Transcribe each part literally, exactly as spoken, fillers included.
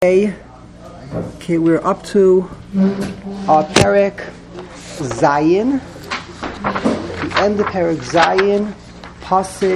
Okay, okay, we're up to uh, Perek Zayin, the end of Perek Zayin, Pasik,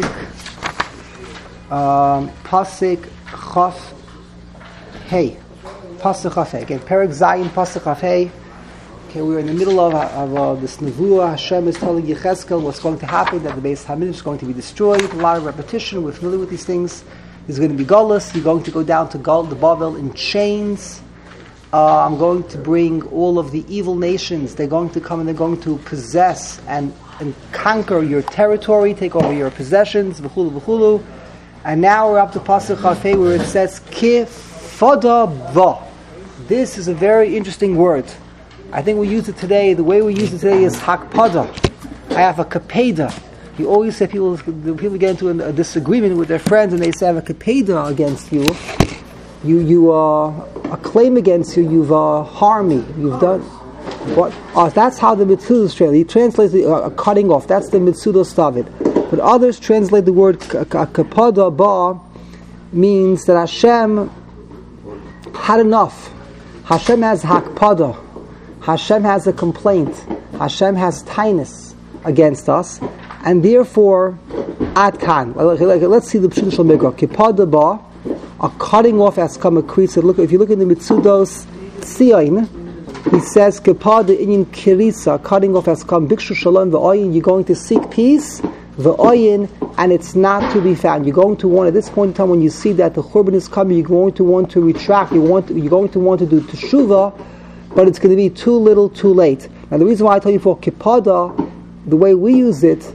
um, Pasik Chaf Hey, Pasik Chaf Hey. Again, Perek Zayin, Pasik Chaf Hey. Okay, we're in the middle of, of uh, this Nevuah. Hashem is telling Yechezkel what's going to happen, that the Beis Hamikdash is going to be destroyed. A lot of repetition, we're familiar with these things. There's going to be Golus. You're going to go down to Gol, the Bavel in chains. Uh, I'm going to bring all of the evil nations. They're going to come and they're going to possess and, and conquer your territory, take over your possessions, v'chulu v'chulu. And now we're up to Pasuk Chafei where it says Kifada Va. This is a very interesting word. I think we use it today. The way we use it today is Hakpada. I have a Kapeda. You always say people people get into a, a disagreement with their friends and they say I have a kapeda against you. You you uh, a claim against you. You've uh, harmed me. You've done what? Uh, that's how the Mitzudos translate. He translates the uh, cutting off. That's the Mitzudos David. But others translate the word kapada ba means that Hashem had enough. Hashem has hakpada. Hashem has a complaint. Hashem has tinus against us. And therefore, at kan. Let's see the Pshuto Shel Mikra. Kipada ba, a cutting off has come a crease. Look, if you look in the Mitzudos Tzion, he says Kipada inyan kirisa, cutting off has come. Bikshu shalom v'oyin. You're going to seek peace, v'oyin, and it's not to be found. You're going to want at this point in time when you see that the Churban is coming, you're going to want to retract. You want to, you're going to want to do teshuvah, but it's going to be too little, too late. Now the reason why I tell you for Kipada, the way we use it,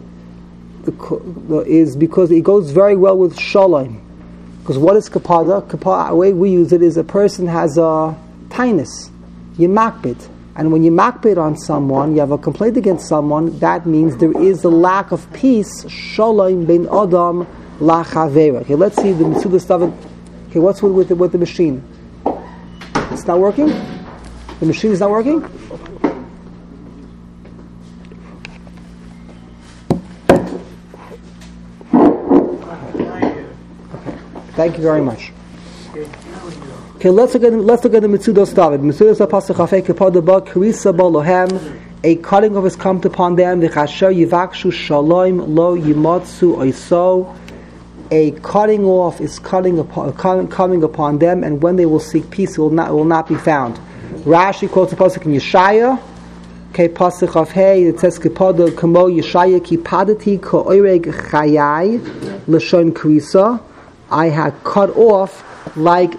is because it goes very well with shalom. Because what is kapada? Kapada, the way we use it is a person has a tinus, you makbid, and when you makbid on someone, you have a complaint against someone. That means there is a lack of peace. Shalom ben adam la chavera. Okay, let's see the Mitzudos David. Okay, what's with with the, with the machine? It's not working. The machine is not working. Thank you very much. Okay, let's look at let's look at the Mitzudos David. Mitzudos Pasuk Chafei Kipada Ba Karisa Ba Lohem. A cutting off has come upon them. V'chasher yivakshu shalom lo yimotzu oiso. A cutting off is cutting upon, coming upon them, and when they will seek peace, it will not it will not be found. Rashi quotes the pasuk in Yeshaya. Okay, Pasuk Chafei. It says Kipada Kamo Yeshaya Kipadati Ko'oreg Chayai Lashon Karisa. I had cut off like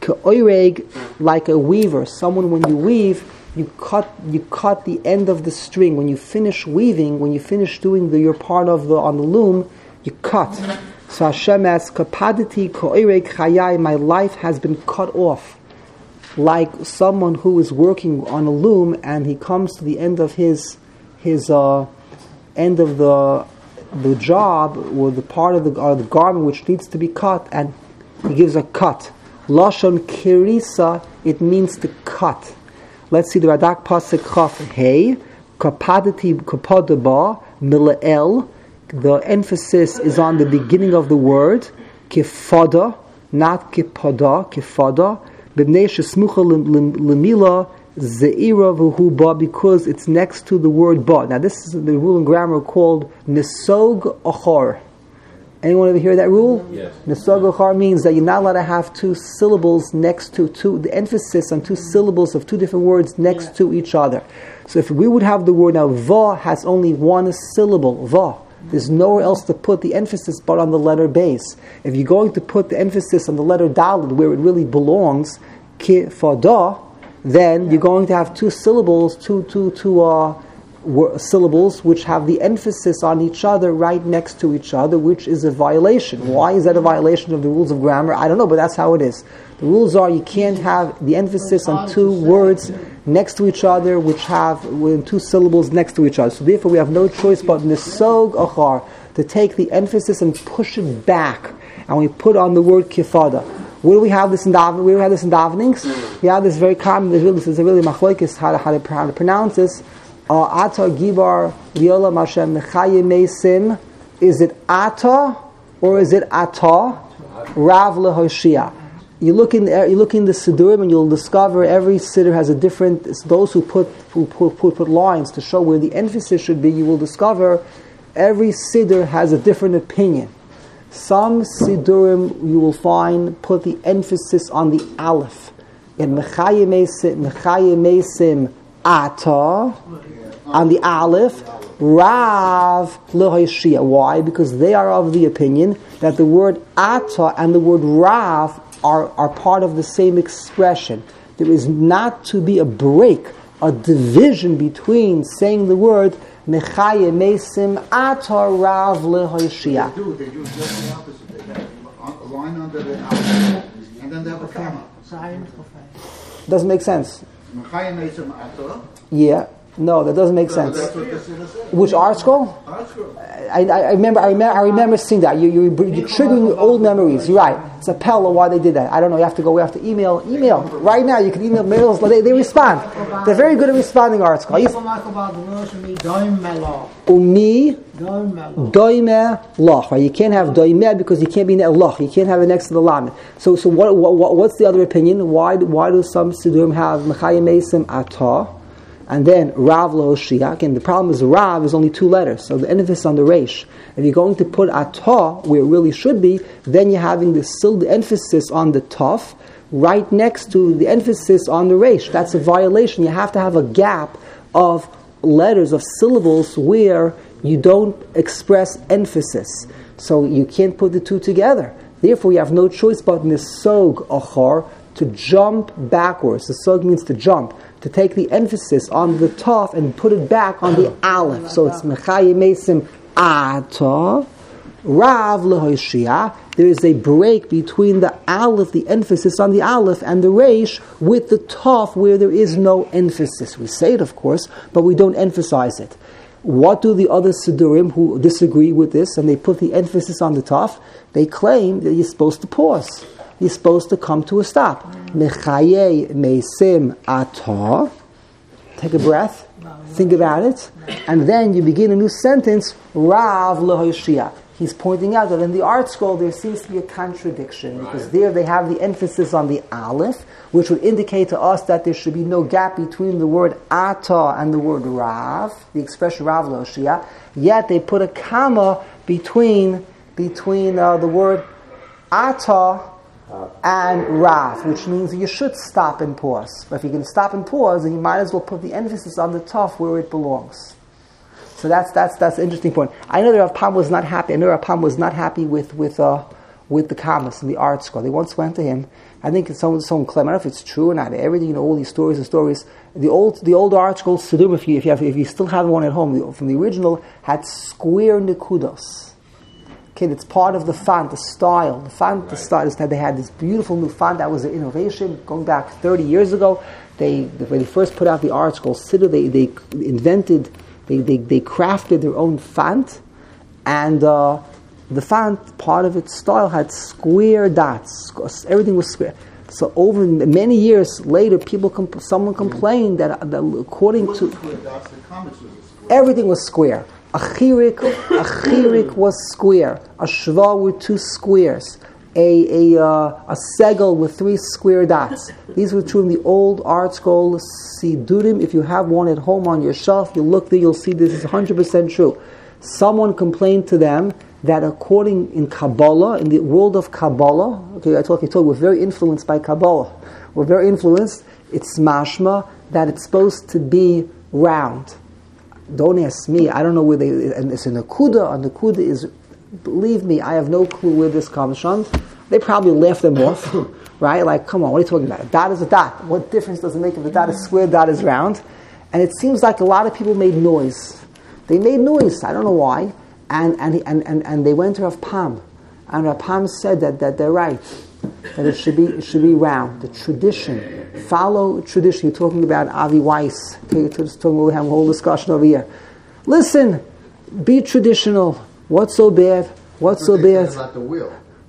like a weaver. Someone, when you weave, you cut you cut the end of the string. When you finish weaving, when you finish doing the, your part of the on the loom, you cut. So Hashem asks, "Kapaditi ko'ireg chayai." My life has been cut off, like someone who is working on a loom and he comes to the end of his his uh, end of the. the job or the part of the, or the garment which needs to be cut, and he gives a cut. Lashon kirisa, it means to cut. Let's see the Radak Pasuk Chaf Hey, kapadati kapadaba milael. The emphasis is on the beginning of the word kifada, not kipada, kifada. B'nei shesmucha lemila zeira v'hu ba, because it's next to the word ba. Now this is the rule in grammar called nesog achar. Anyone ever hear that rule? Yes. Nesog achar means that you're not allowed to have two syllables next to two, the emphasis on two syllables of two different words next yeah. to each other. So if we would have the word now, va has only one syllable, va. There's nowhere else to put the emphasis but on the letter base. If you're going to put the emphasis on the letter daled where it really belongs, kifada, then you're going to have two syllables, two two two uh, wor- syllables which have the emphasis on each other right next to each other, which is a violation. Why is that a violation of the rules of grammar? I don't know, but that's how it is. The rules are you can't have the emphasis on two words next to each other, which have with two syllables next to each other. So therefore, we have no choice but nesog achar, to take the emphasis and push it back, and we put on the word kifada. Where do we have this in davening? Where do we have this in davenings? We have this very common. There's really, this is a really machlokes how to how to, how to pronounce this. Ata gibar liolam Hashem mechayim meisim. Is it ata or is it ata? Rav lehoshia. You look in you look in the Siddurim and you'll discover every Siddur has a different. Those who put who put, put put lines to show where the emphasis should be, you will discover every Siddur has a different opinion. Some Siddurim you will find put the emphasis on the Aleph. In Mechayim Mesim Ata on the Aleph, Rav Lehoshia. Why? Because they are of the opinion that the word Ata and the word Rav are, are part of the same expression. There is not to be a break, a division between saying the word Mechayim Mesim Ata Rav Lehoshia. They do, they do just the opposite. They have a line under the Aleph, and then they have a comma. Doesn't make sense. Mechayim Mesim Ata. Yeah. No, that doesn't make sense. Which article? I, I remember. I remember. I remember seeing that. You, you, you're triggering old memories. You're right. It's a pell of why they did that. I don't know. You have to go. We have to email. Email right now. You can email mails. They, they respond. They're very good at responding. Article. Umi doime loch. Right? You can't have doime because you can't be in loch. You can't have it next to the lamed. So, so what, what? What's the other opinion? Why? Why do some siddurim have mechayim mesim atah? And then Rav Lehoshia. Again, the problem is Rav is only two letters, so the emphasis on the Reish. If you're going to put Atah where it really should be, then you're having the, still the emphasis on the Taf right next to the emphasis on the Reish. That's a violation. You have to have a gap of letters, of syllables where you don't express emphasis. So you can't put the two together. Therefore, you have no choice but Nisog Achar to jump backwards. The Sog means to jump. To take the emphasis on the Taf and put it back on the Aleph. So it's Mechayim Mesim Ata, Rav Lehoshia. There is a break between the Aleph, the emphasis on the Aleph, and the Reish with the Taf where there is no emphasis. We say it, of course, but we don't emphasize it. What do the other Siddurim who disagree with this and they put the emphasis on the Taf? They claim that you're supposed to pause. You're supposed to come to a stop. Mechaye mesim atah. Take a breath. Think about it. And then you begin a new sentence. Rav Lehoshia. He's pointing out that in the art scroll there seems to be a contradiction. Because there they have the emphasis on the Aleph, which would indicate to us that there should be no gap between the word atah and the word Rav, the expression Rav Lehoshia. Yet they put a comma between, between uh, the word atah and Rav, which means you should stop and pause. But if you can stop and pause, then you might as well put the emphasis on the Taf where it belongs. So that's that's that's an interesting point. I know that Rav Pam was not happy. I know Rav Pam was not happy with with uh, with the commas in the art school. They once went to him. I think someone someone claimed, I don't know if it's true or not. Everything, you know, all these stories and stories. The old the old art school Siddurim, if you if you have, if you still have one at home from the original, had square nekudos. Okay, it's part of the font, the style. The font, right. The style is that they had this beautiful new font that was an innovation going back thirty years ago. They, when they first put out the art school Siddur, they they invented, they, they they crafted their own font, and uh, the font, part of its style had square dots. Everything was square. So over many years later, people comp- someone complained that, that according to dots, the comics was a square. Everything was square. A chirik, a chirik was square. A shva were two squares. A a uh, a segel with three square dots. These were true in the old art scroll Siddurim. If you have one at home on your shelf, you look there, you'll see this is one hundred percent true. Someone complained to them that according in Kabbalah, in the world of Kabbalah, okay, I told you, I told you, we're very influenced by Kabbalah. We're very influenced. It's mashma that it's supposed to be round. Don't ask me. I don't know where they. And it's a nakuda. A nakuda is, believe me, I have no clue where this comes from. They probably laugh them off, right? Like, come on, what are you talking about? A dot is a dot. What difference does it make if a dot is square, dot is round? And it seems like a lot of people made noise. They made noise. I don't know why. And and and and, and they went to Rav Pam, and Rav Pam said that, that they're right. That it should be it should be round. The tradition, follow tradition. You're talking about Avi Weiss. Okay, you're just talking. We have a whole discussion over here. Listen, be traditional. What's so bad? What's so bad? About the wheel.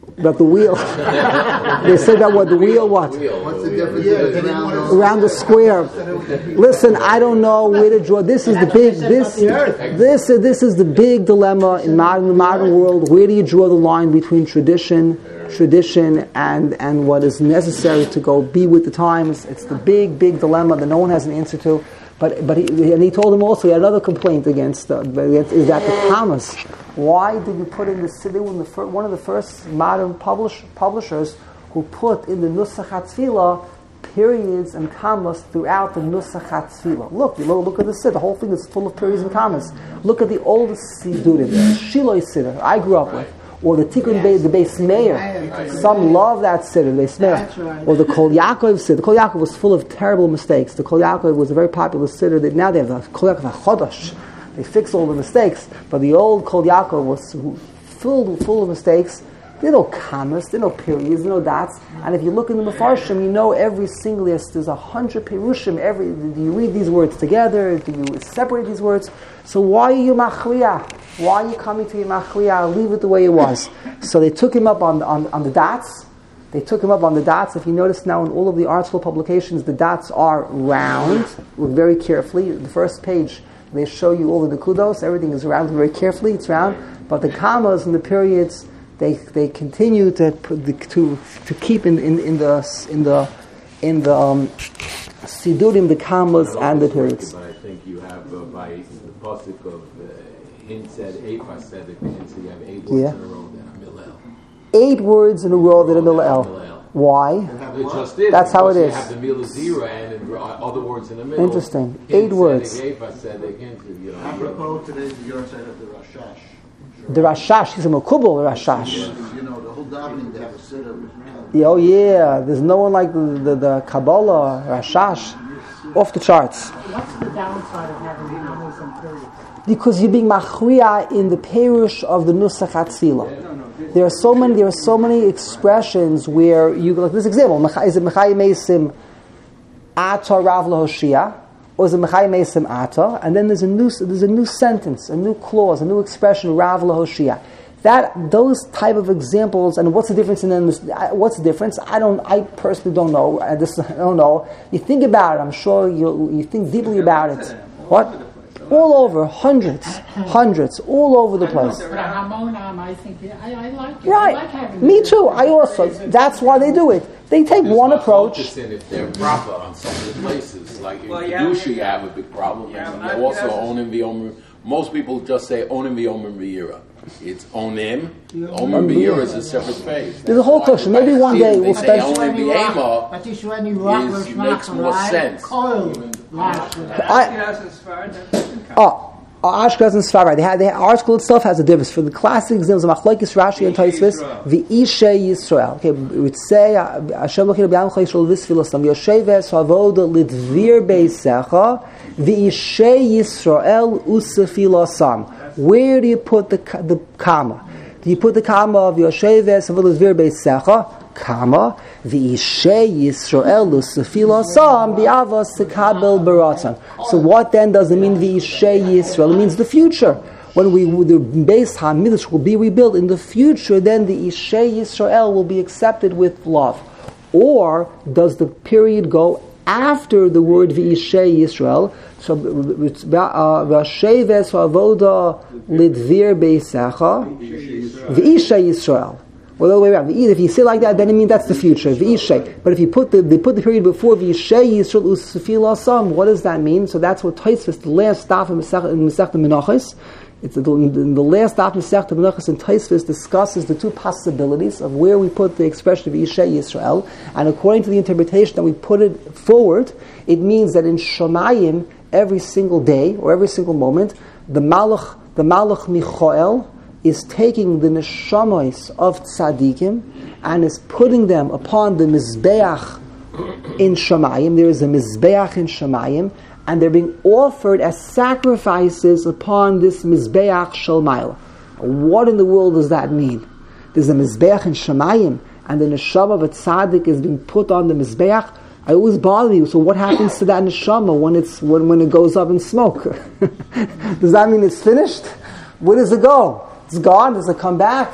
About the wheel. They say about what the wheel, what? What's the difference yeah, around, around the square? Listen, I don't know where to draw. This is the big. This this this is the big dilemma in modern the modern world. Where do you draw the line between tradition, tradition, and and what is necessary to go be with the times? It's the big big dilemma that no one has an answer to. But but he, and he told him also he had another complaint against, uh, against is that the commas. Why did you put in the city one of the fir- one of the first modern publish, publishers who put in the Nusach HaTfilah periods and commas throughout the Nusach HaTfilah? Look, look, look at the Siddur. The whole thing is full of periods and commas. Look at the oldest Siddurim, the Shiloh Siddur I grew up with, or the Tikkun Bey, the Beis Meir. Some love that Siddur, the Beis Meir, or the Kol Yaakov Siddur. The Kol Yaakov was full of terrible mistakes. The Kol Yaakov was a very popular Siddur. That now they have the Kol Yaakov HaChodosh. They fix all the mistakes, but the old Kol Yaakov was filled full of mistakes. There are no commas, there are no periods, there are no dots. And if you look in the Mefarshim, you know every single, there's a hundred Perushim. Every, do you read these words together? Do you separate these words? So why are you machriya? Why are you coming to your machriya? Leave it the way it was. So they took him up on, on, on the dots. They took him up on the dots. If you notice now in all of the article publications, the dots are round. Look very carefully. The first page, they show you all the nekudos. Everything is round very carefully. It's round, but the commas and the periods they they continue to to to keep in, in, in the in the in the um, sidurim, the commas and the periods. But I think you have uh, by the pasuk of uh, Hin said eight said so you have eight words yeah. in a row that are milel. Eight words in a row that are milel. Why? It just is. That's how it is. You have the mila zira and other words in the middle. Interesting. Eight words. Apropos today's Yortzeit of the Rashash. The Rashash, he's a Mekubal, the Rashash. You know, the whole davening, they have a siddur. Yeah, oh yeah, there's no one like the, the, the Kabbalah, Rashash, off the charts. What's the downside of having commas and periods? Because you're being machriya in the perush of the Nusach HaTfilah. There are so many. There are so many expressions where you like this example. Is it Mechai Mesim Ata Rav Lahoshia, or is it Mechai Mesim Ata? And then there's a new there's a new sentence, a new clause, a new expression Rav Lahoshia. That those type of examples, and what's the difference in them? What's the difference? I don't. I personally don't know. I, just, I don't know. You think about it. I'm sure you you think deeply about it. What? All over, hundreds, hundreds, all over the place. But Hamonam, I think, I, I like it. Right. I like having Me too. I also. That's why they do it. They take There's one no approach. focus in if they're proper on some of the places. Like in Well, Kedusha, yeah, you have a big problem. yeah, and I- they also yes. onim v'omer. Most people just say onim v'omer v'yira. It's onim. Omer v'yira is a separate phase. There's a whole That's question. why Maybe I one see day they we'll say spend- onim v'yema. But you should any rock is- makes more sense. Oh, uh, Ashkenaz and Sfarad. They had the article itself has a difference. For the classic examples of Machlokes Rashi and Tosfos, the Ishe Yisrael. Okay, we would say Hashem Elokeinu b'yam chayishol v'sfilasam yosheves havoda lidvir beisecha v'Ishe Yisrael usafilasam. Where do you put the the comma? Do you put the comma of yosheves havoda lidvir beisecha? Comma v'Ishe Yisrael usafilasam bi'avos tekabel baratzon. So what then does it mean v'Ishe Yisrael? It means the future. When we the Beis HaMikdash will be rebuilt in the future, then the Ishe Yisrael will be accepted with love. Or does the period go after the word v'Ishe Yisrael? So v'asheves ha'avoda lidvir beisecha v'Ishe Yisrael. Well, the other way around. If you say like that, then it means that's the future. V'ishay. But if you put the they put the period before v'ishay Yisrael usafil asam, what does that mean? So that's what Tosfos, the last stop in Masechta Menachos. It's the, the, the last stop in Masechta Menachos in Tosfos discusses the two possibilities of where we put the expression of v'ishay Yisrael. And according to the interpretation that we put it forward, it means that in Shamayim every single day or every single moment, the Malach the Malach Michael is taking the neshamos of tzaddikim and is putting them upon the mizbeach in Shamayim. There is a mizbeach in Shamayim, and they're being offered as sacrifices upon this mizbeach shel Maila. What in the world does that mean? There's a mizbeach in Shamayim, and the neshama of a tzaddik is being put on the mizbeach. I always bother you. So what happens to that neshama when it's when, when it goes up in smoke? Does that mean it's finished? Where does it go? It's gone. Does it come back?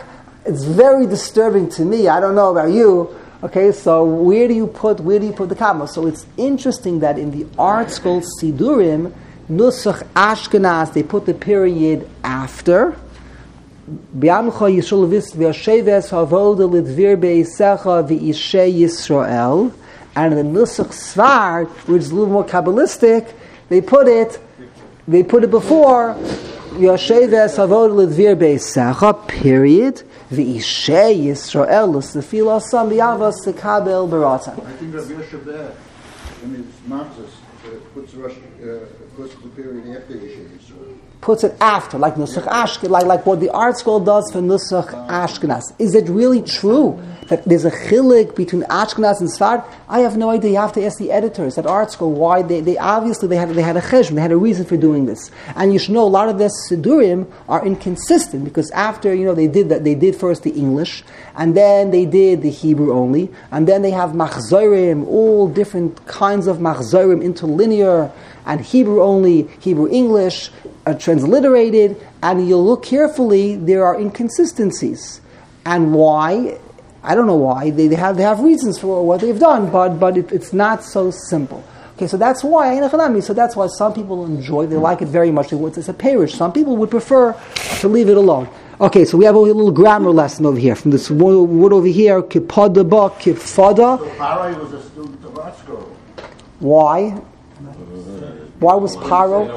It's very disturbing to me. I don't know about you. Okay, so where do you put where do you put the comma? So it's interesting that in the art school Sidurim, Nusach Ashkenaz, they put the period after. Biamcha Yishul Vis V'Yasheves Havoda Lidvir Beisecha V'Ishe Yisrael, and in the Nusach Svar, which is a little more kabbalistic, they put it they put it before Yasheves Havoda Lidvir Beisecha period. V'Ishe Yisrael L'Sefil Asam B'Yavas Sekabel Barata. I think Rabbi Yosef there, in his Marxist, uh, puts Rosh, uh, puts the period after Yishe Yisrael. Puts it after, like Nusach Ashkenaz, like, like what the art school does for Nusach Ashkenaz. Is it really true that there's a chilik between Ashkenaz and Sfard? I have no idea. You have to ask the editors at art school why they, they obviously they had they had a cheshbon, they had a reason for doing this. And you should know a lot of their Sidurim are inconsistent because after you know they did that they did first the English and then they did the Hebrew only and then they have machzorim, all different kinds of machzorim, interlinear and Hebrew only, Hebrew English. Uh, transliterated, and you look carefully, there are inconsistencies. And why? I don't know why. They, they have they have reasons for what they've done, but but it, it's not so simple. Okay, so that's why so that's why some people enjoy. They like it very much. It's a parish. Some people would prefer to leave it alone. Okay, so we have a little grammar lesson over here from this word, word over here. Kipada ba kifada. So Parai was a student of art school. Why? Why was Paro?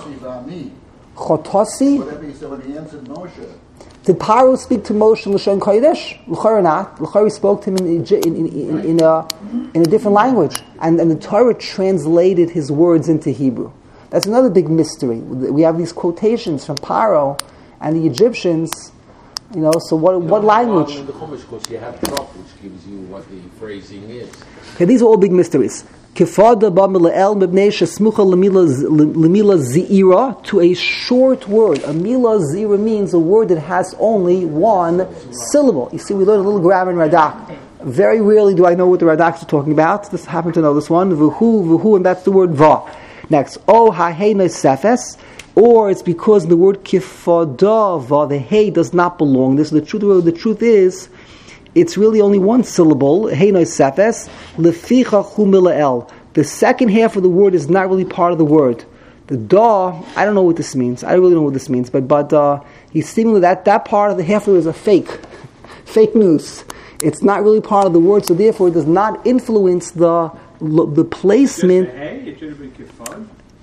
Chotasi? Whatever he said when he answered Moshe. Did Paro speak to Moshe L'Shon Kodesh? L'chor not. L'chor he spoke to him in, in, in, in, in, a, in a different language. And, and the Torah translated his words into Hebrew. That's another big mystery. We have these quotations from Paro and the Egyptians. You know, so what, what language? In the Chumash, because you have Trop, which gives you what the phrasing is. Okay, these are all big mysteries. Kifada ba mila'el mibnei shesmucha lemila zira, to a short word. A mila zira means a word that has only one syllable. You see, we learned a little grammar in Radak. Very rarely do I know what the Radaks are talking about. This happen to know this one. V'hu, v'hu, and that's the word va. Next, o ha'hei noisefes, or it's because the word kifada va, the hey does not belong. This the truth. The truth is, it's really only one syllable. Hey noisefes leficha hu mila'el. The second half of the word is not really part of the word. The da, I don't know what this means. I really don't know what this means. But but uh, he's seemingly that that part of the half of it is a fake, fake news. It's not really part of the word, so therefore it does not influence the the placement. Hey, it should have been kifad.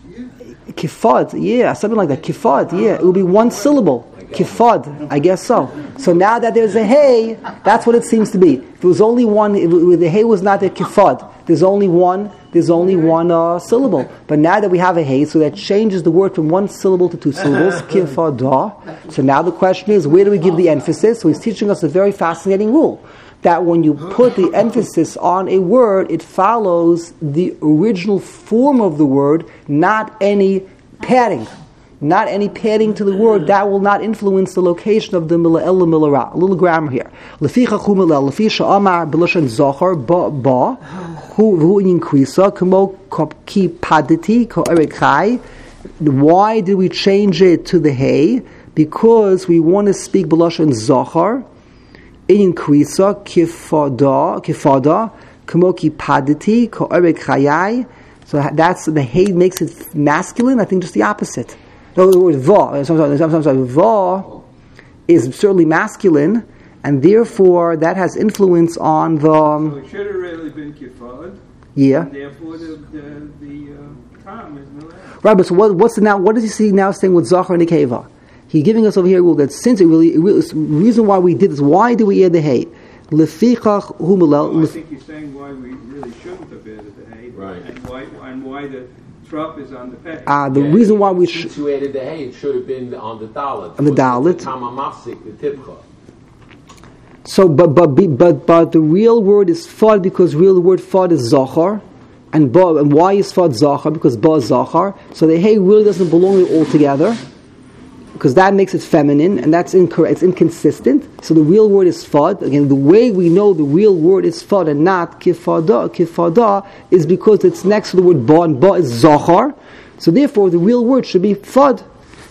Kifad, yeah, something like that. Kifad, yeah, it would be one syllable. Kifad, I guess so. So now that there's a hey, that's what it seems to be. If it was only one, if the hey was not a kifad. There's only one. There's only one uh, syllable. But now that we have a hey, so that changes the word from one syllable to two syllables. Kifada. So now the question is, where do we give the emphasis? So he's teaching us a very fascinating rule. That when you put the emphasis on a word, it follows the original form of the word, not any padding. Not any padding to the word. That will not influence the location of the mila'el milara. A little grammar here. Leficha chu mila'el, lefisha amar b'loshen zochar ba ba hu v'hu inkrisa kamo ki paditi ko erekai. Why did we change it to the hey? Because we want to speak b'loshen zochar. Inkrisa kifada kifada kamo ki paditi ko erekai. So that's the hey makes it masculine. I think just the opposite. No, the word va, sometimes, sometimes va is certainly masculine, and therefore that has influence on the. Um, so it should have really been kifad. Yeah. And therefore, the the, the uh, time is no. Right, but so what, what's the now? What does he see now saying with zachar and nekeva? He's giving us over here a rule that since it really, it really the reason why we did this, why do we add the hay? Lefichach humilel. I think he's saying why we really shouldn't have added the hay, right? And why and why the Trop is on the peg. Ah, the yeah, reason why we should. Since you added the hay, it should have been on the dalet. On the dalet. The tamamafsik, the tipcha. So, but but but but the real word is fad because real word fad is zachar, and ba. And why is fad zachar? Because ba is zachar. So the hay really doesn't belong altogether, because that makes it feminine, and that's incorrect. It's inconsistent. So the real word is fad. Again, the way we know the real word is fad and not kifada, kifada is because it's next to the word ba, and ba is zachar. So therefore, the real word should be fad.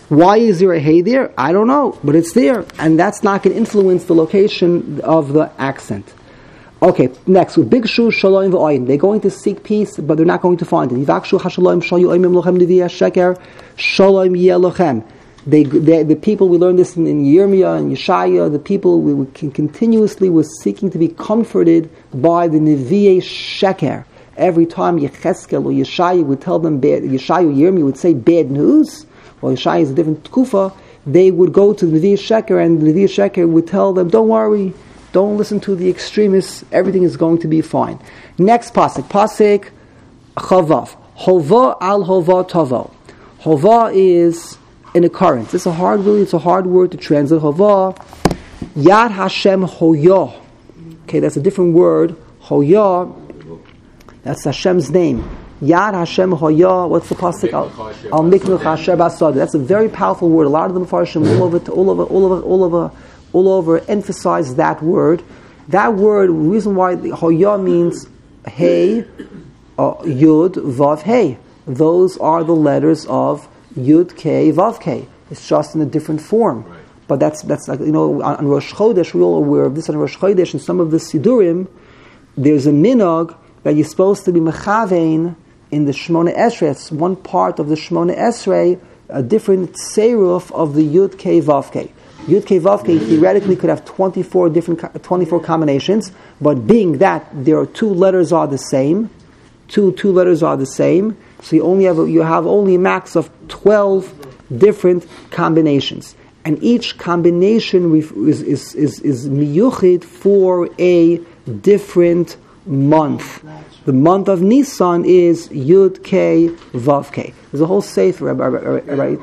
Why is there a hey there? I don't know, but it's there, and that's not going to influence the location of the accent. Okay, next, with big shu shalom v'oyin, they're going to seek peace, but they're not going to find it. Yivakshu hashalom shayoyim lochem neviya sheker shalom yelochem. They, they, the people, we learned this in, in Yirmiyah and Yeshaya, the people we, we can continuously was seeking to be comforted by the Nevi'eh Sheker. Every time Yecheskel or Yeshaya would tell them bad, Yeshaya or Yirmiyah would say bad news, well Yeshaya is a different tkufa, they would go to the Nevi'eh Sheker, and the Nevi'eh Sheker would tell them, don't worry, don't listen to the extremists, everything is going to be fine. Next pasuk, pasuk Chavav. Hova al hova tavo. Hova is an occurrence. It's a hard, really, it's a hard word to translate. Hova, Yad Hashem Hoya. Okay, that's a different word. Hoya, that's Hashem's name. Yad Hashem Hoya. What's the pasuk? Al Miknu Chasher Basad. That's a very powerful word. A lot of the Mefarshim all over, all over, all over, all over, all over emphasize that word. That word. The reason why the Hoya means Hey, uh, Yud, Vav, Hey. Those are the letters of Yud K Vav K. It's just in a different form, right. But that's that's like you know on, on Rosh Chodesh we're all aware of this. On Rosh Chodesh and some of the Sidurim, there's a minog that you're supposed to be mechavein in the Shmona Esrei. It's one part of the Shmona Esrei, a different seruf of the Yud K Vav K. Yud K Vav K theoretically could have twenty-four different twenty-four combinations, but being that there are two letters are the same, two two letters are the same. So you only have a, you have only a max of twelve different combinations, and each combination is is is, is miyuchid for a different month. The month of Nisan is Yud K Vav K. There's a whole sefer, right?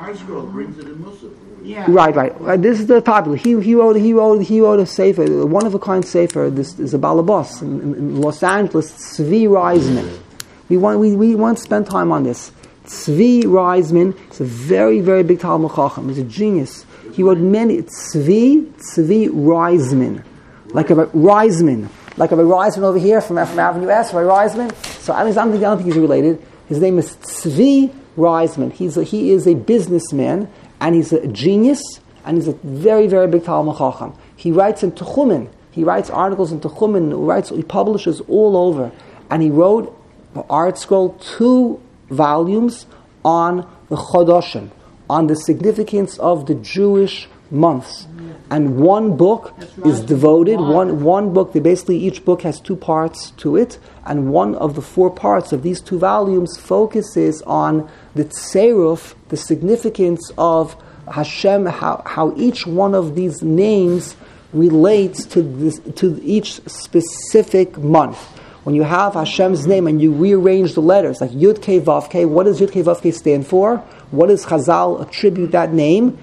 Yeah. Right, right. Uh, this is the popular. He he wrote he wrote he wrote a sefer, a one of a kind sefer. This is a balabos in, in, in Los Angeles. Tzvi Reisman. We want we, we want to spend time on this. Tzvi Reisman is a very very big Talmud Chacham. He's a genius. He wrote many Tzvi Tzvi Reisman, like a Reisman, like a Reisman over here from from Avenue S. Right, Reisman. So I mean, I don't think I don't think he's related. His name is Tzvi Reisman. He's a, he is a businessman and he's a genius and he's a very very big Talmud Chacham. He writes in Techumen. He writes articles in Techumen. He writes he publishes all over, and he wrote Art Scroll, two volumes on the Chodoshim, on the significance of the Jewish months. And one book right. is devoted, one, one book, they basically each book has two parts to it, and one of the four parts of these two volumes focuses on the Tseruf, the significance of Hashem, how, how each one of these names relates to this, to each specific month. When you have Hashem's name and you rearrange the letters, like Yud K Vav K, what does Yud K Vav K stand for? What does Chazal attribute that name?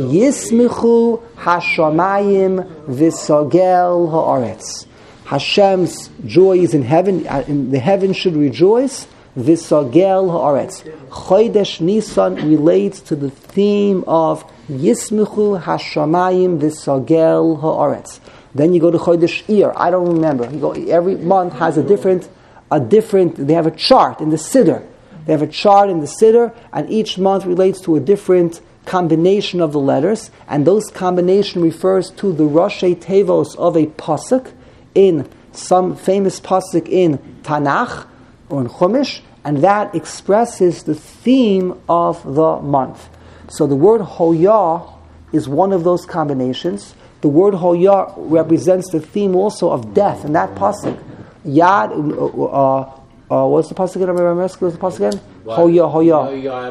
Yismichu Hashamayim V'Sogel Haaretz. Hashem's joy is in heaven, in the heaven should rejoice. V'Sogel Haaretz. Chodesh Nisan relates to the theme of Yismichu Hashamayim V'Sogel Haaretz. Then you go to Chodesh Iyar. I don't remember. You go, every month has a different, a different. They have a chart in the Siddur. They have a chart in the Siddur, and each month relates to a different combination of the letters, and those combination refers to the Roshei Tevos of a pasuk in some famous pasuk in Tanakh or in Chumash, and that expresses the theme of the month. So the word Hoya is one of those combinations. The word Hoya represents the theme also of death in that pasuk. Yad, uh, uh, uh, what's the pasuk again? What's the pasuk again? Hoya, Hoya.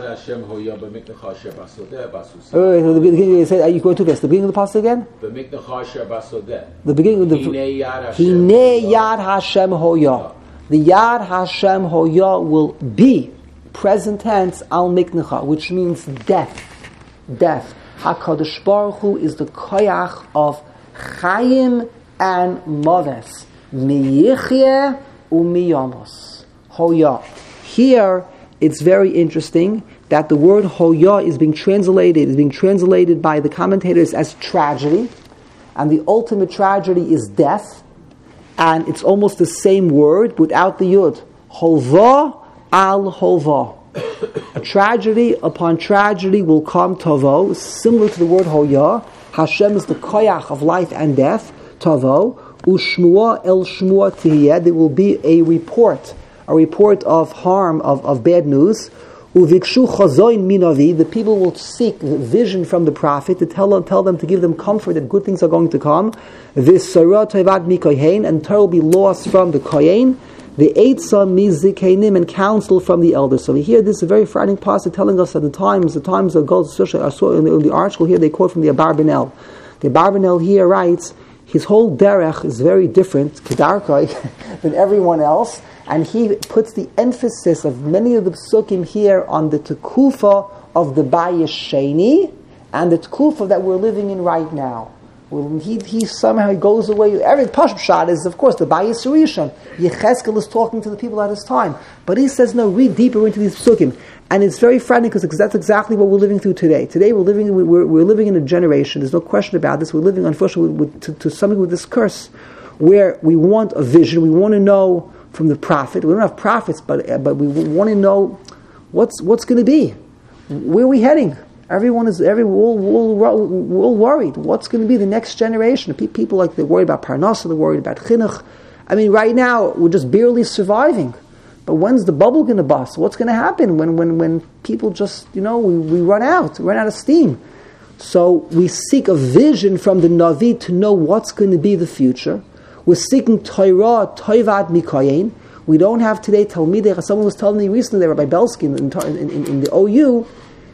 Uh, the beginning, you say, are you going to this? The beginning of the pasuk again? The beginning of the Hine Yad Hashem Hoya. The Yad Hashem Hoya will be present tense al miknecha, which means death. Death. HaKadosh Baruch Hu is the koyach of chayim and moves. Miyichye umiyamos. Hoya. Here, it's very interesting that the word Hoya is being translated, is being translated by the commentators as tragedy, and the ultimate tragedy is death, and it's almost the same word without the yud. Hova al hova. A tragedy upon tragedy will come, Tavo, similar to the word Hoya. Hashem is the koyach of life and death, Tavo. Ushmua el shmua tihiyeh. There will be a report, a report of harm, of, of bad news. Uvikshu chazoin minavi. The people will seek vision from the prophet to tell them, tell them to give them comfort that good things are going to come. V'sara toivat mikohen, and Torah will be lost from the kohen. The eitzah mizikenim, and counsel from the elders. So we hear this very frightening passage telling us that the times, the times of gold, especially I saw in the, in the article here, they quote from the Abarbanel. The Abarbanel here writes, his whole derech is very different, kedarkai, than everyone else, and he puts the emphasis of many of the psukim here on the tekufa of the Bayis Sheni and the tekufa that we're living in right now. Well, he, he somehow goes away. Every Pashut shot is, of course, the Bayis Rishon. Yechezkel is talking to the people at his time. But he says, no, read deeper into these psukim. And it's very frightening because that's exactly what we're living through today. Today we're living we're, we're living in a generation, there's no question about this, we're living, unfortunately, with, with, to, to something with this curse, where we want a vision, we want to know from the prophet. We don't have prophets, but but we want to know what's what's going to be. Where are we heading? Everyone is, every, we're all, we're all, we're all worried. What's going to be the next generation? People, like, they're worried about Parnasa, they're worried about Chinuch. I mean, right now, we're just barely surviving. But when's the bubble going to bust? What's going to happen when, when, when people just, you know, we, we run out, run out of steam? So we seek a vision from the Navi to know what's going to be the future. We're seeking Torah, Toivat Mikoyen. We don't have today Talmidei. Someone was telling me recently, Rabbi Belsky in, in, in, in the O U,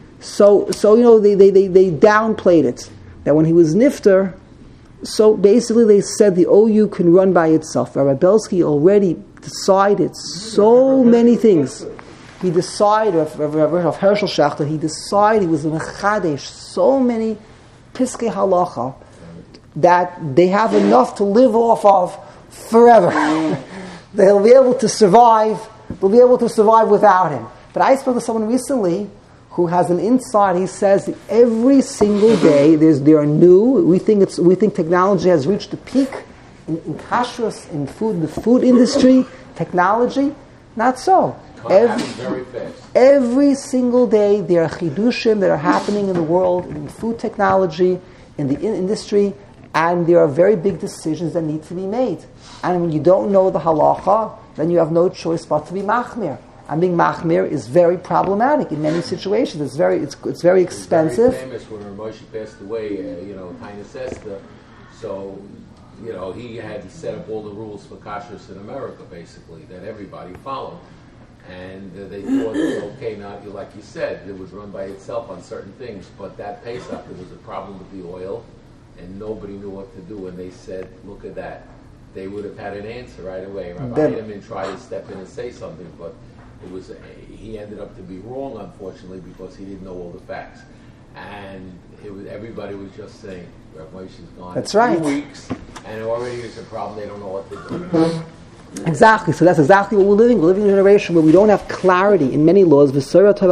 So, so you know, they, they, they, they downplayed it. That when he was nifter, so basically they said the O U can run by itself. Rabbi Belsky already decided so many things. He decided, of, of, of Hershel Schachter, he decided, he was in a Chadesh, so many Piskei Halacha, that they have enough to live off of forever. They'll be able to survive, they'll be able to survive without him. But I spoke to someone recently who has an insight. He says that every single day there's there are new. We think it's we think technology has reached the peak in, in kashrus, in food, the food industry, technology. Not so. Every, very fast. every single day there are chidushim that are happening in the world, in food technology, in the in- industry, and there are very big decisions that need to be made. And when you don't know the halacha, then you have no choice but to be machmir. And being machmir is very problematic in many situations. It's very, it's, it's very expensive. It's very famous when Moshe passed away. Uh, you know, Tainus Esther. So, you know, he had to set up all the rules for kashrus in America, basically, that everybody followed. And uh, they thought, okay, now, like you said, it was run by itself on certain things. But that Pesach, there was a problem with the oil, and nobody knew what to do. And they said, look at that. They would have had an answer right away. Rabbi Heinemann tried to step in and say something, but it was a, he ended up to be wrong, unfortunately, because he didn't know all the facts. And it was, everybody was just saying, Revelation's gone. That's right. Two weeks, and already there's a problem. They don't know what to do. Exactly. So that's exactly what we're living. We're living in a generation where we don't have clarity in many laws. The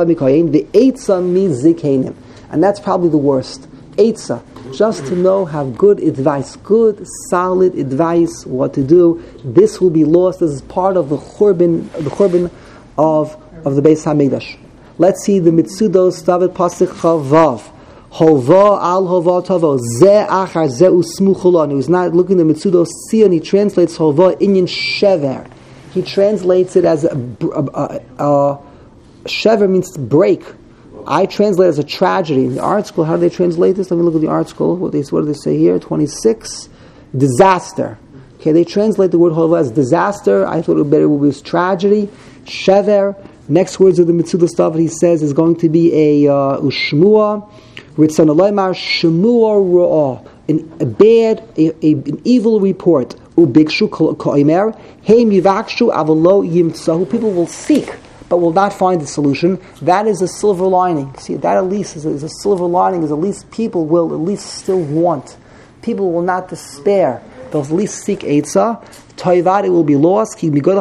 eitzah mizikenim, and that's probably the worst. Eitzah, just to know, have good advice, good, solid advice, what to do. This will be lost. This is part of the churban, the churban of of the Beis Hamikdash. Let's see the Mitzudos David Pasuk Chavav. Hova al hova tavo ze achar ze usmuchulon. Who's not looking at the Mitzudos see, and he translates hova inyan shever. He translates it as a, a, a, a shever means to break. I translate it as a tragedy. In the article, how do they translate this? Let me look at the article. What, they, what do they say here? twenty-six Disaster. Okay, they translate the word hova as disaster. I thought it would better would be tragedy. Shever. Next words of the Mitzudos stuff he says is going to be a uh, ushmua, ritzon aloymar shmua ru'ah, a bad, a, a, an evil report. Ubikshu koimer heim yivakshu avalo yimtzahu. People will seek, but will not find the solution. That is a silver lining. See, that at least is a, is a silver lining. Is at least people will at least still want. People will not despair. They'll at least seek eitzah. Toivad, it will be lost. Due to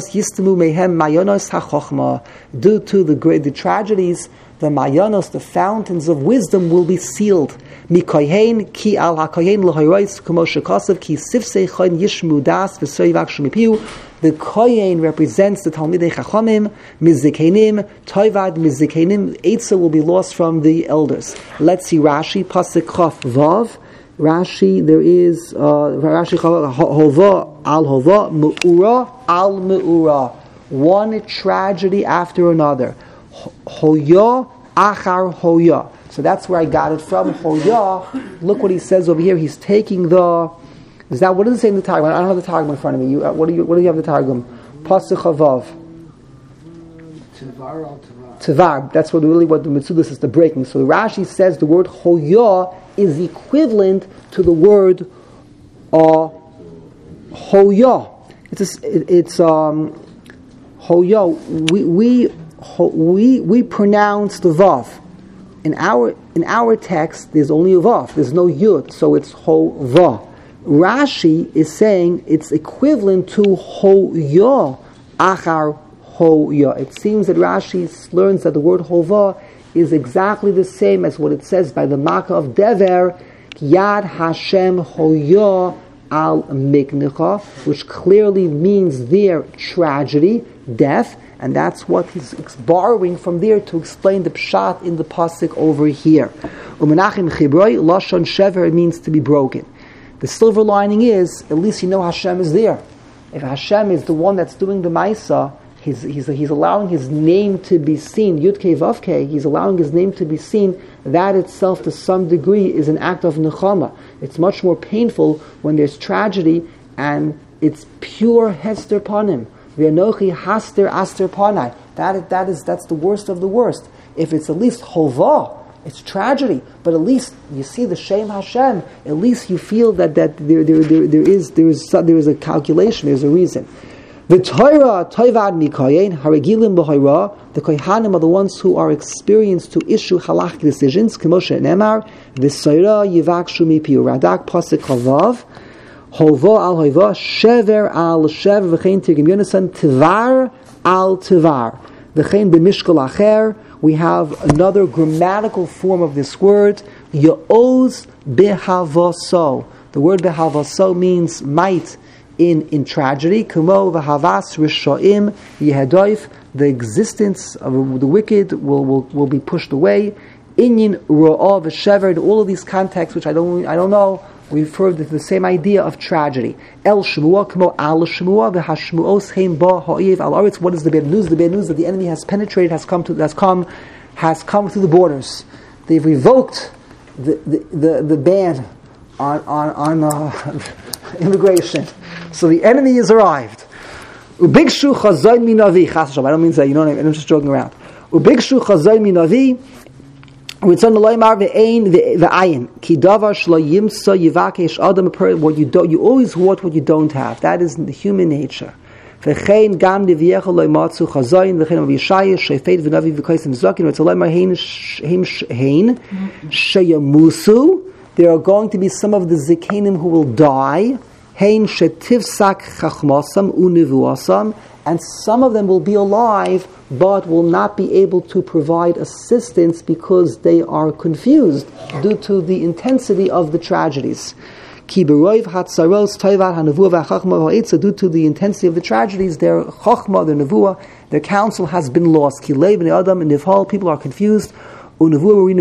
the great the tragedies, the mayanos, the fountains of wisdom, will be sealed. ki al ki The kohen represents the Talmidei Chachamim, Mizikenim, Toivad Mizikenim. Eitzah will be lost from the elders. Let's see Rashi, Pasuk Chaf Vav. Rashi, there is uh, Rashi Hova al Hova, Me'ura al Me'ura. One tragedy after another. Hoya achar hoya. So that's where I got it from. Hoya. Look what he says over here. He's taking the. Is that what does it say in the Targum? I don't have the Targum in front of me. You, uh, what do you? What do you have the Targum? Pasuk Havav. Tivar al Tivar. Tivar. That's what really what the Mitzudas is the breaking. So the Rashi says the word hoya is equivalent to the word uh, hoya. It's a, it, it's um hoya. We we ho, we we pronounce the vav. In our in our text, there's only a vav. There's no yud, so it's hova. Rashi is saying it's equivalent to hoya achar hoya. It seems that Rashi learns that the word hova is exactly the same as what it says by the Makkah of Dever, Yad Hashem hoya al miknecha, which clearly means there tragedy, death, and that's what he's borrowing from there to explain the pshat in the pasuk over here. Umenachim chibroi lashon shever, it means to be broken. The silver lining is, at least you know Hashem is there. If Hashem is the one that's doing the Maisa, he's, he's, he's allowing His name to be seen, Yud Kei Vav Kei, He's allowing His name to be seen, that itself to some degree is an act of nechama. It's much more painful when there's tragedy and it's pure Hester Panim. V'anochi Haster Aster Panai. That, that is, that's the worst of the worst. If it's at least Hova, it's tragedy, but at least you see the Shem Hashem. At least you feel that, that there, there, there, there is there is there is a calculation. There's a reason. The Torah Toivad Mikayin Haragilim B'Hayra. The Kohanim are the ones who are experienced to issue halachic decisions. K'moshe Nemar V'Soira Yivakshu Mipiu Radak Pasuk Chavav Hova al Hova Shever al Shever V'Chein Tirgim Yonasan Tivar al Tivar V'Chein B'Mishkol Acher. We have another grammatical form of this word, Yo'oz behavaso. The word behavaso means might in, in tragedy. Kumo v'havas rishoim yehadoif. The existence of the wicked will, will, will be pushed away. Inyin ro'ah v'shever. All of these contexts, which I don't I don't know, we refer to the same idea of tragedy. El shmua kumo al shmua v'hashmuos heim ba ha'yev al aretz. What is the bad news? The bad news that the enemy has penetrated, has come to, has come, has come through the borders. They've revoked the the, the, the ban on on, on uh, immigration. So the enemy has arrived. Ubigshu chazoy minavi. Chas Hashem. I don't mean that. You know what I mean? I'm just joking around. Ubigshu chazoy minavi. What you do, you always want what you don't have. That is the human nature. There are going to be some of the zikanim who will die, and some of them will be alive but will not be able to provide assistance because they are confused due to the intensity of the tragedies. Due to the intensity of the tragedies, their chachma, their nevuah, their counsel has been lost. People are confused. In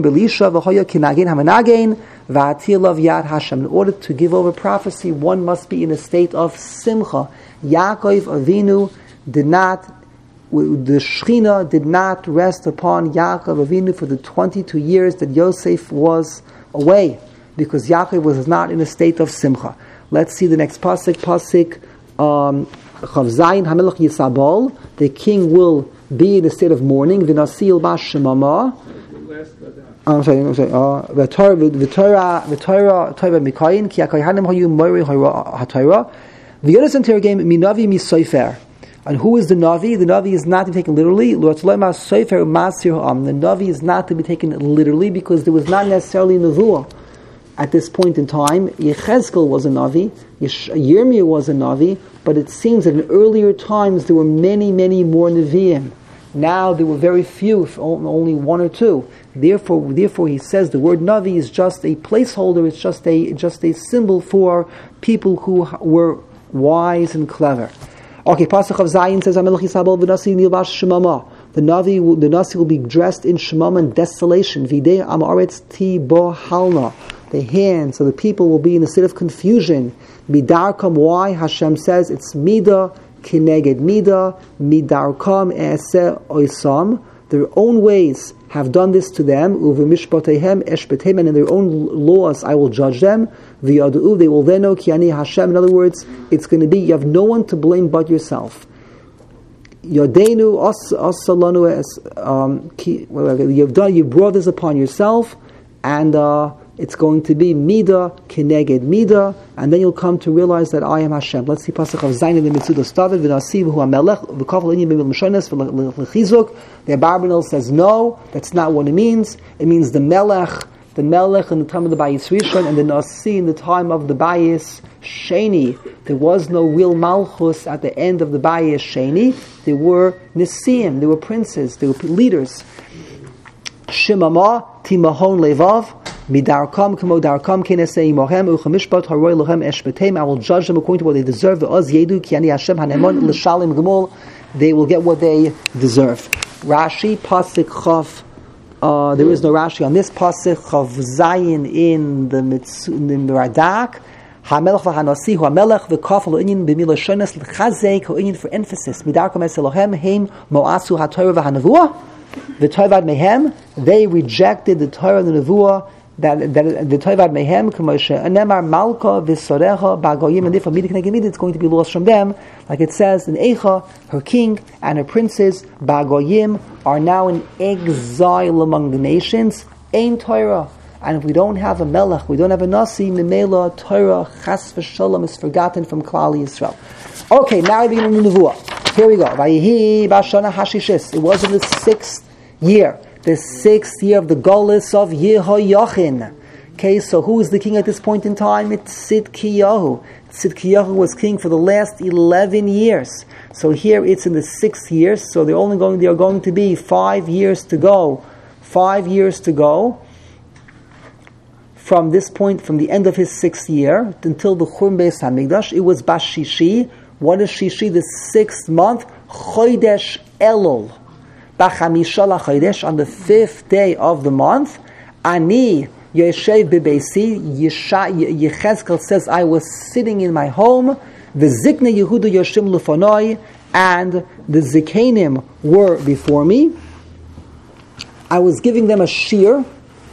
order to give over prophecy, one must be in a state of simcha. Yaakov Avinu did not, the Shechina did not rest upon Yaakov Avinu for the twenty-two years that Yosef was away, because Yaakov was not in a state of simcha. Let's see the next pasuk. Pasuk um, Chav Zayin Hamelach Yisabol. The king will be in a state of mourning. V'nasil bas shemama. I'm sorry. I'm sorry. The Torah, the Torah, the Torah, Torah Mikayin ki HaKohanim hayu moiri haTorah. The other center game minavi misoifer. And who is the Navi? The Navi is not to be taken literally. The Navi is not to be taken literally because there was not necessarily Nevuah at this point in time. Yechezkel was a Navi, Yirmiyah was a Navi, but it seems that in earlier times there were many, many more Nevi'im. Now there were very few, only one or two. Therefore, therefore he says the word Navi is just a placeholder, it's just a just a symbol for people who were wise and clever. Okay, Pasuk of Zayin says, "Hamelech Yisabel v'Nasi Nilbash Shemama." The Navi, the Nasi will be dressed in Shemama and desolation. V'idei Amaretz Ti Bo Halna. The hands of the people will be in a state of confusion. Midarkam. Why? Hashem says it's Mida Kineged Mida. Midarkam Easeh Oisam. Their own ways have done this to them. Uvemishpatehem eshpetem, and in their own laws I will judge them. V'yadu, they will then know ki ani Hashem. In other words, it's going to be you have no one to blame but yourself. Yodenu asalanu as um, you've done. You brought this upon yourself, and uh, it's going to be mida kineged mida, and then you'll come to realize that I am Hashem. Let's see pasuk of Zayin in the Mitzudah started v'nasiv hu hamelech v'kafal inyan b'mil mishones v'lechizuk. The Abarbanel says no, that's not what it means. It means the melech, the melech in the time of the Bayis Rishon, and the nasi in the time of the Bayis Sheni. There was no real malchus at the end of the Bayis Sheni. There were nisiim, there were princes, there were leaders. Shemama timahon levav. Midarkam kamo darkam kenesei mohem uchamishpat haroy lochem eshbetem. I will judge them according to what they deserve. The oz yedu ki ani Hashem hanemon l'shalim gemol. They will get what they deserve. Rashi pasuk chav. Uh, there is no Rashi on this pasuk. Chav Zayin in the mitzu, in the Radak. Hamelech v'hanasi hu hamelech v'kafel inyan b'mila shonas l'chazek hu inyan for emphasis. Midarkam es Elohem heim moasu haTorah v'hanavua v'toivad mehem. They rejected the Torah and the Nevuah. That, that the Toivad Mehem, Kamoshe, Anemar Malka Visorecha Bagoyim, and therefore it's going to be lost from them, like it says in Eicha, her king and her princes Bagoyim are now in exile among the nations. Ein Torah, and if we don't have a Melech, we don't have a Nasi, Memela Torah Chas v'Shalom is forgotten from Klal Yisrael. Okay, now we begin in the Nevuah. Here we go. Vayihi Bashana Hashishis. It was in the sixth year. The sixth year of the Golus of Yehoyachin. Okay, so who is the king at this point in time? It's Tzidkiyahu. Tzidkiyahu was king for the last eleven years. So here it's in the sixth year, so they're only going, there are going to be five years to go. Five years to go from this point, from the end of his sixth year until the Churban Beis Hamikdash. It was Bashishi. What is Shishi? The sixth month. Chodesh Elul. On the fifth day of the month, Ani Yeshev Bebeisi, Yechezkel says, I was sitting in my home, the Zikne Yehuda Yoshim Lufonoi, and the Zikanim were before me. I was giving them a shear.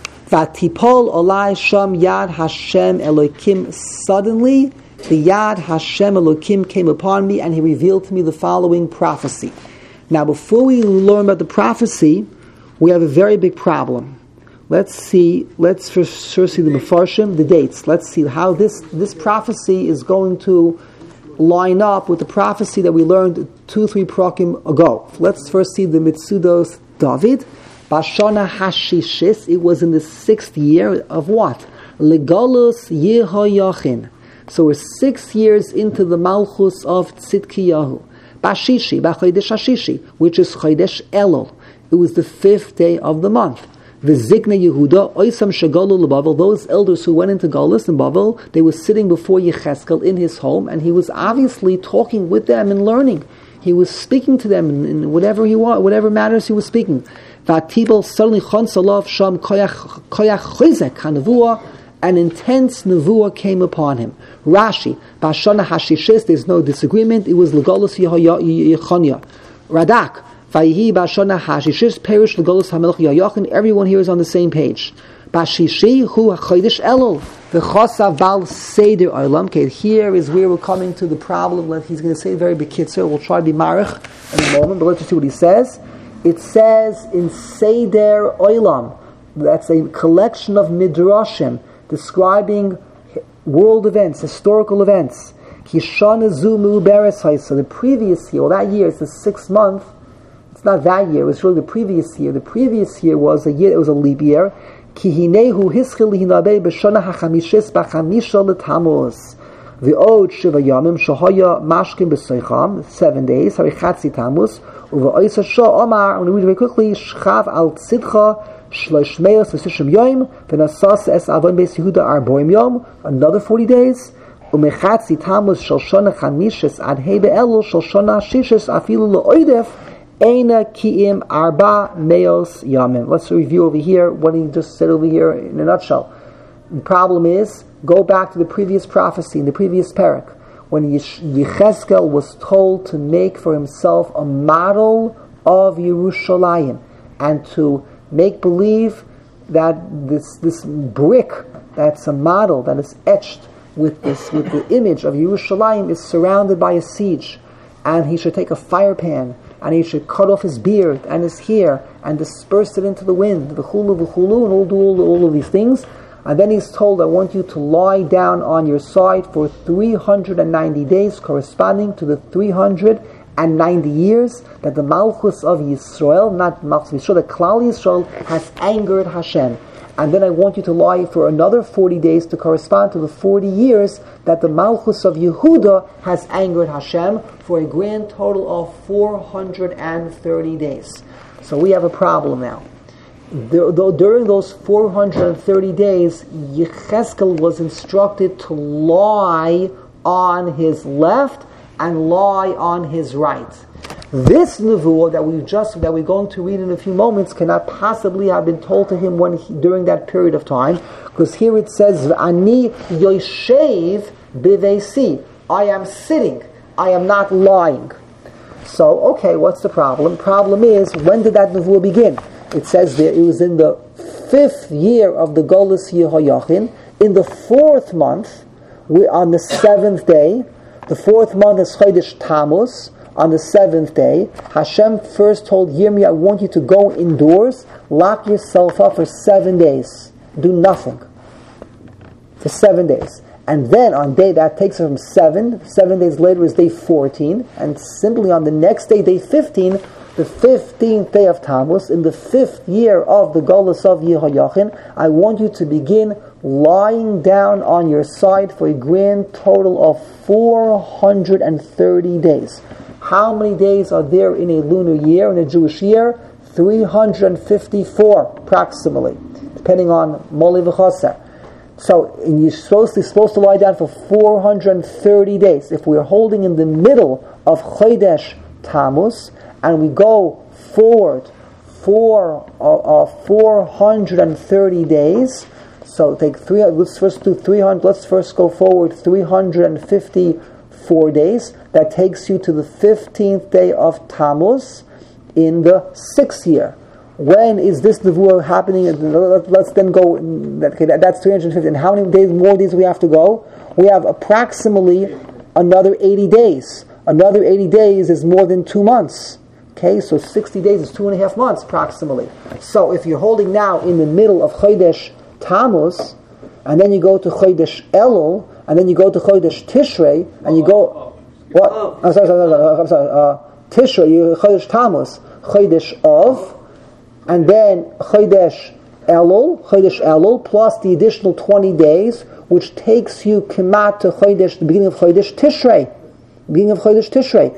Vatipol Olai Sham Yad Hashem Elokim. Suddenly, the Yad Hashem Elokim came upon me, and he revealed to me the following prophecy. Now, before we learn about the prophecy, we have a very big problem. Let's see. Let's first, first see the Mefarshim, the dates. Let's see how this this prophecy is going to line up with the prophecy that we learned two, three prakim ago. Let's first see the Mitzudos David. Bashana Hashishis. It was in the sixth year of what? Legalus Yehoyachin. So we're six years into the Malchus of Tzidkiyahu. Bashishi, Bachodesh Hashishi, which is Chodesh Elul. It was the fifth day of the month. V'zikne Yehuda, Oisam Shagalu L'Bavel, those elders who went into Galus and Bavel, they were sitting before Yechezkel in his home, and he was obviously talking with them and learning. He was speaking to them in, in whatever he was, whatever matters he was speaking. V'atibel suddenly Chonsalav Sham Koyach Chizek Hanavua, an intense nevuah came upon him. Rashi, Bashana Hashishis, there's no disagreement, it was Legolus Yechonia. Radak, Vayihi Bashana Hashishis, Perish Legolus Hamelech Yoyachin, everyone here is on the same page. Bashishi, Hu HaChodesh Elul, V'chosav Bal Seder Olam. Okay, here is where we're coming to the problem that he's going to say very bekitzer. We'll try to be marich in a moment, but let's see what he says. It says in Seder Olam, that's a collection of midrashim, describing world events, historical events. Kishana Zumu Beres Haisa, the previous year, well that year, it's the sixth month, it's not that year, it was really the previous year. The previous year was a year, it was a leap year. Kihinehu Hischil Hinabe B'Shana HaChamishis B'Chamisha L'Tamuz. V'od Shiva Yamim Shahaya Mashkim B'Seicham, seven days, Harichatzi Tamuz, Uva Shah Omar, I'm going to read very quickly, Shchav Al Tzidcha, Shloshmeos V'Sishim Yom, V'Nasas Es Avon Beis Yehuda Arboim Yom, another forty days. Umechatzi Tammuz shel shana chamishes ad hei be'elul shel shana shishes afilu le'oidef eina ki'im arba meos yamim. Let's review over here what he just said over here in a nutshell. The problem is, go back to the previous prophecy, in the previous parak, when Yechezkel was told to make for himself a model of Yerushalayim and to make believe that this this brick that's a model that is etched with this with the image of Yerushalayim is surrounded by a siege, and he should take a fire pan and he should cut off his beard and his hair and disperse it into the wind, the chulu, the chulu, and all do all, all of these things. And then he's told, I want you to lie down on your side for three hundred ninety days, corresponding to the three hundred ninety years that the Malchus of Yisrael, not Malchus of Yisrael, the Klal Yisrael has angered Hashem. And then I want you to lie for another forty days to correspond to the forty years that the Malchus of Yehuda has angered Hashem, for a grand total of four hundred thirty days. So we have a problem now. During those four hundred thirty days, Yechezkel was instructed to lie on his left and lie on his right. This nevuah that we just that we're going to read in a few moments cannot possibly have been told to him when he, during that period of time, because here it says, "Ani yoshev b'veisi." I am sitting. I am not lying. So, okay, what's the problem? Problem is, when did that nevuah begin? It says there it was in the fifth year of the Golus Yehoyachin, in the fourth month, we on the seventh day. The fourth month is Chodesh Tammuz. On the seventh day, Hashem first told Yirmiyah, I want you to go indoors, lock yourself up for seven days. Do nothing. For seven days. And then on day, that takes it from seven, seven days later is day fourteen, and simply on the next day, day fifteen, the fifteenth day of Tammuz, in the fifth year of the Golus of Yehoyachin, I want you to begin lying down on your side for a grand total of four hundred thirty days. How many days are there in a lunar year, in a Jewish year? three hundred fifty-four, approximately, depending on Moli v'Chaser. So you're supposed to, supposed to lie down for four hundred thirty days. If we're holding in the middle of Chodesh Tammuz, and we go forward for uh, uh, four hundred thirty days, so take three. Let's first do three hundred. Let's first go forward three hundred fifty-four days. That takes you to the fifteenth day of Tammuz in the sixth year. When is this nevuah happening? Let's then go. Okay, that's three hundred fifty. And how many days more days we have to go? We have approximately another eighty days. Another eighty days is more than two months. Okay, so sixty days is two and a half months approximately. So if you're holding now in the middle of Chodesh Tammuz, and then you go to Chodesh Elul, and then you go to Chodesh Tishrei, and you go, what? I'm sorry, sorry, sorry, I'm sorry. Uh, Tishrei, you Chodesh Tammuz, Chodesh Av, and then Chodesh Elul, Chodesh Elul, plus the additional twenty days, which takes you Kemat to Chodesh, the beginning of Chodesh Tishrei, beginning of Chodesh Tishrei.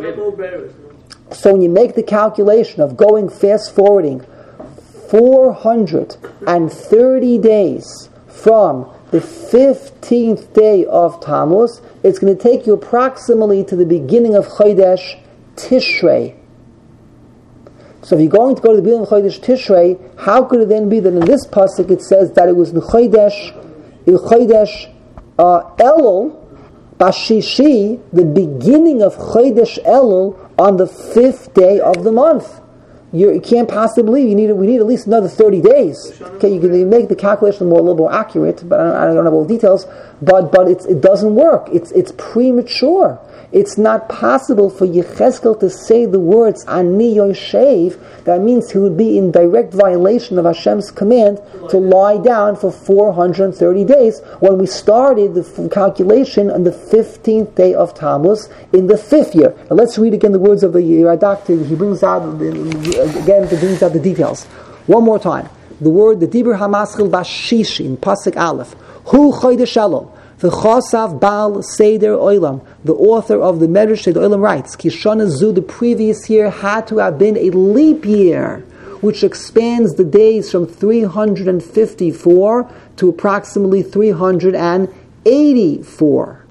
So when you make the calculation of going fast forwarding four hundred thirty days from the fifteenth day of Tammuz, it's going to take you approximately to the beginning of Chodesh Tishrei. So if you're going to go to the beginning of Chodesh Tishrei, how could it then be that in this pasuk it says that it was in Chodesh, in Chodesh uh, Elul, Bashishi, the beginning of Chodesh Elul, on the fifth day of the month? You're, you can't possibly. You need. We need at least another thirty days. Okay, you can make the calculation more a little more accurate, but I don't, I don't have all the details. But but it's, it doesn't work. It's it's premature. It's not possible for Yechezkel to say the words Ani Yoshev. That means he would be in direct violation of Hashem's command to lie down for four hundred thirty days when we started the calculation on the fifteenth day of Tammuz in the fifth year. Now let's read again the words of the Radak. He brings out, again, he brings out the details. One more time. The word, the Dibur HaMaschil Bashishi in Pasuk Aleph. Hu Chodesh Elul. The Chosav Baal Seder Olam, the author of the Medrash Seder Olam, writes, Kishana Zu, the previous year had to have been a leap year, which expands the days from three hundred fifty-four to approximately three hundred eighty-four.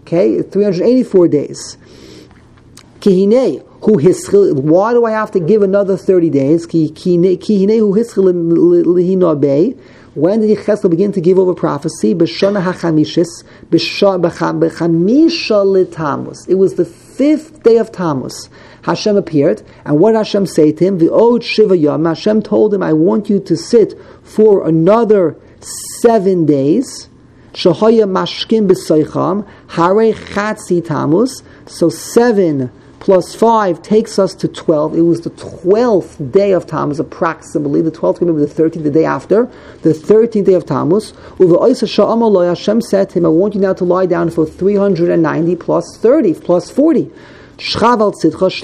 Okay, three hundred eighty-four days. Kihine, who hischil. Why do I have to give another thirty days? Kihine, who hischil lihinabe. When did Yecheskel begin to give over prophecy? B'shana hachamishis, b'chamisha l'Tammuz. It was the fifth day of Tammuz. Hashem appeared, and what did Hashem say to him? V'od shiva yom. Hashem told him, I want you to sit for another seven days. Shahaya mashkim b'soicham, harei chatzi Tammuz. So seven plus five takes us to twelve. It was the twelfth day of Tammuz, approximately. The twelfth, maybe the thirteenth, the day after. The thirteenth day of Tammuz. Hashem said to him, I want you now to lie down for three hundred ninety plus thirty, plus forty. From the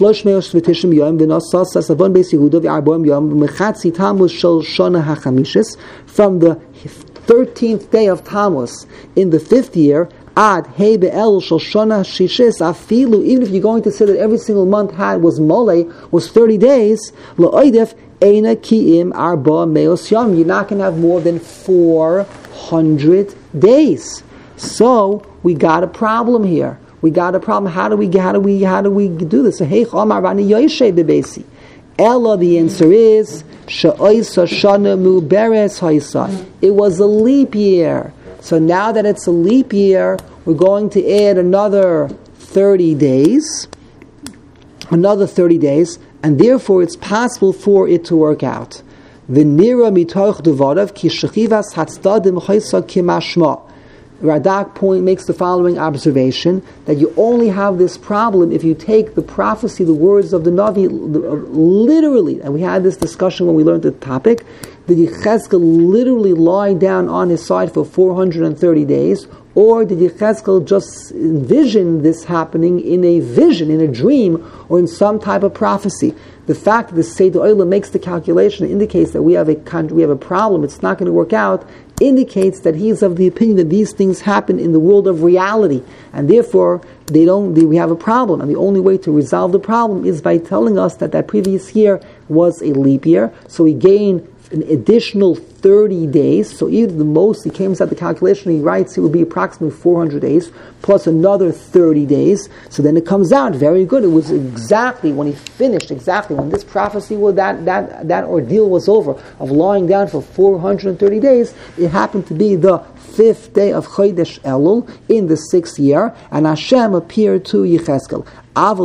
thirteenth day of Tammuz, in the fifth year, Ad Hey Be'el Shel Shana Shishis Afilu. Even if you're going to say that every single month had was mole, was thirty days, La'oidef Eina Ki'im Arba Meos Yom. You're not going to have more than four hundred days. So we got a problem here. We got a problem. How do we how do we how do we do this? Hey Chamar Vani Yoshei Bebesi. Ella, the answer is Sha'oisa Shana Mu Beres Haisa. It was a leap year. So now that it's a leap year, we're going to add another thirty days, another thirty days, and therefore it's possible for it to work out. V'nira mitoch devadav ki shechivas hatzdadim chaysa kimashma. Radak point makes the following observation, that you only have this problem if you take the prophecy, the words of the Navi, literally. And we had this discussion when we learned the topic. Did Yechezkel literally lie down on his side for four hundred thirty days? Or did Yechezkel just envision this happening in a vision, in a dream, or in some type of prophecy? The fact that the Seder Olam makes the calculation indicates that we have a we have a problem, it's not going to work out, indicates that he is of the opinion that these things happen in the world of reality, and therefore they don't. They, we have a problem, and the only way to resolve the problem is by telling us that that previous year was a leap year, so we gain an additional thirty days. So even the most he came out the calculation, he writes it would be approximately four hundred days plus another thirty days. So then it comes out very good. It was exactly when he finished, exactly when this prophecy was that that that ordeal was over of lying down for four hundred thirty days. It happened to be the fifth day of Chodesh Elul in the sixth year, and Hashem appeared to Yechezkel. Ava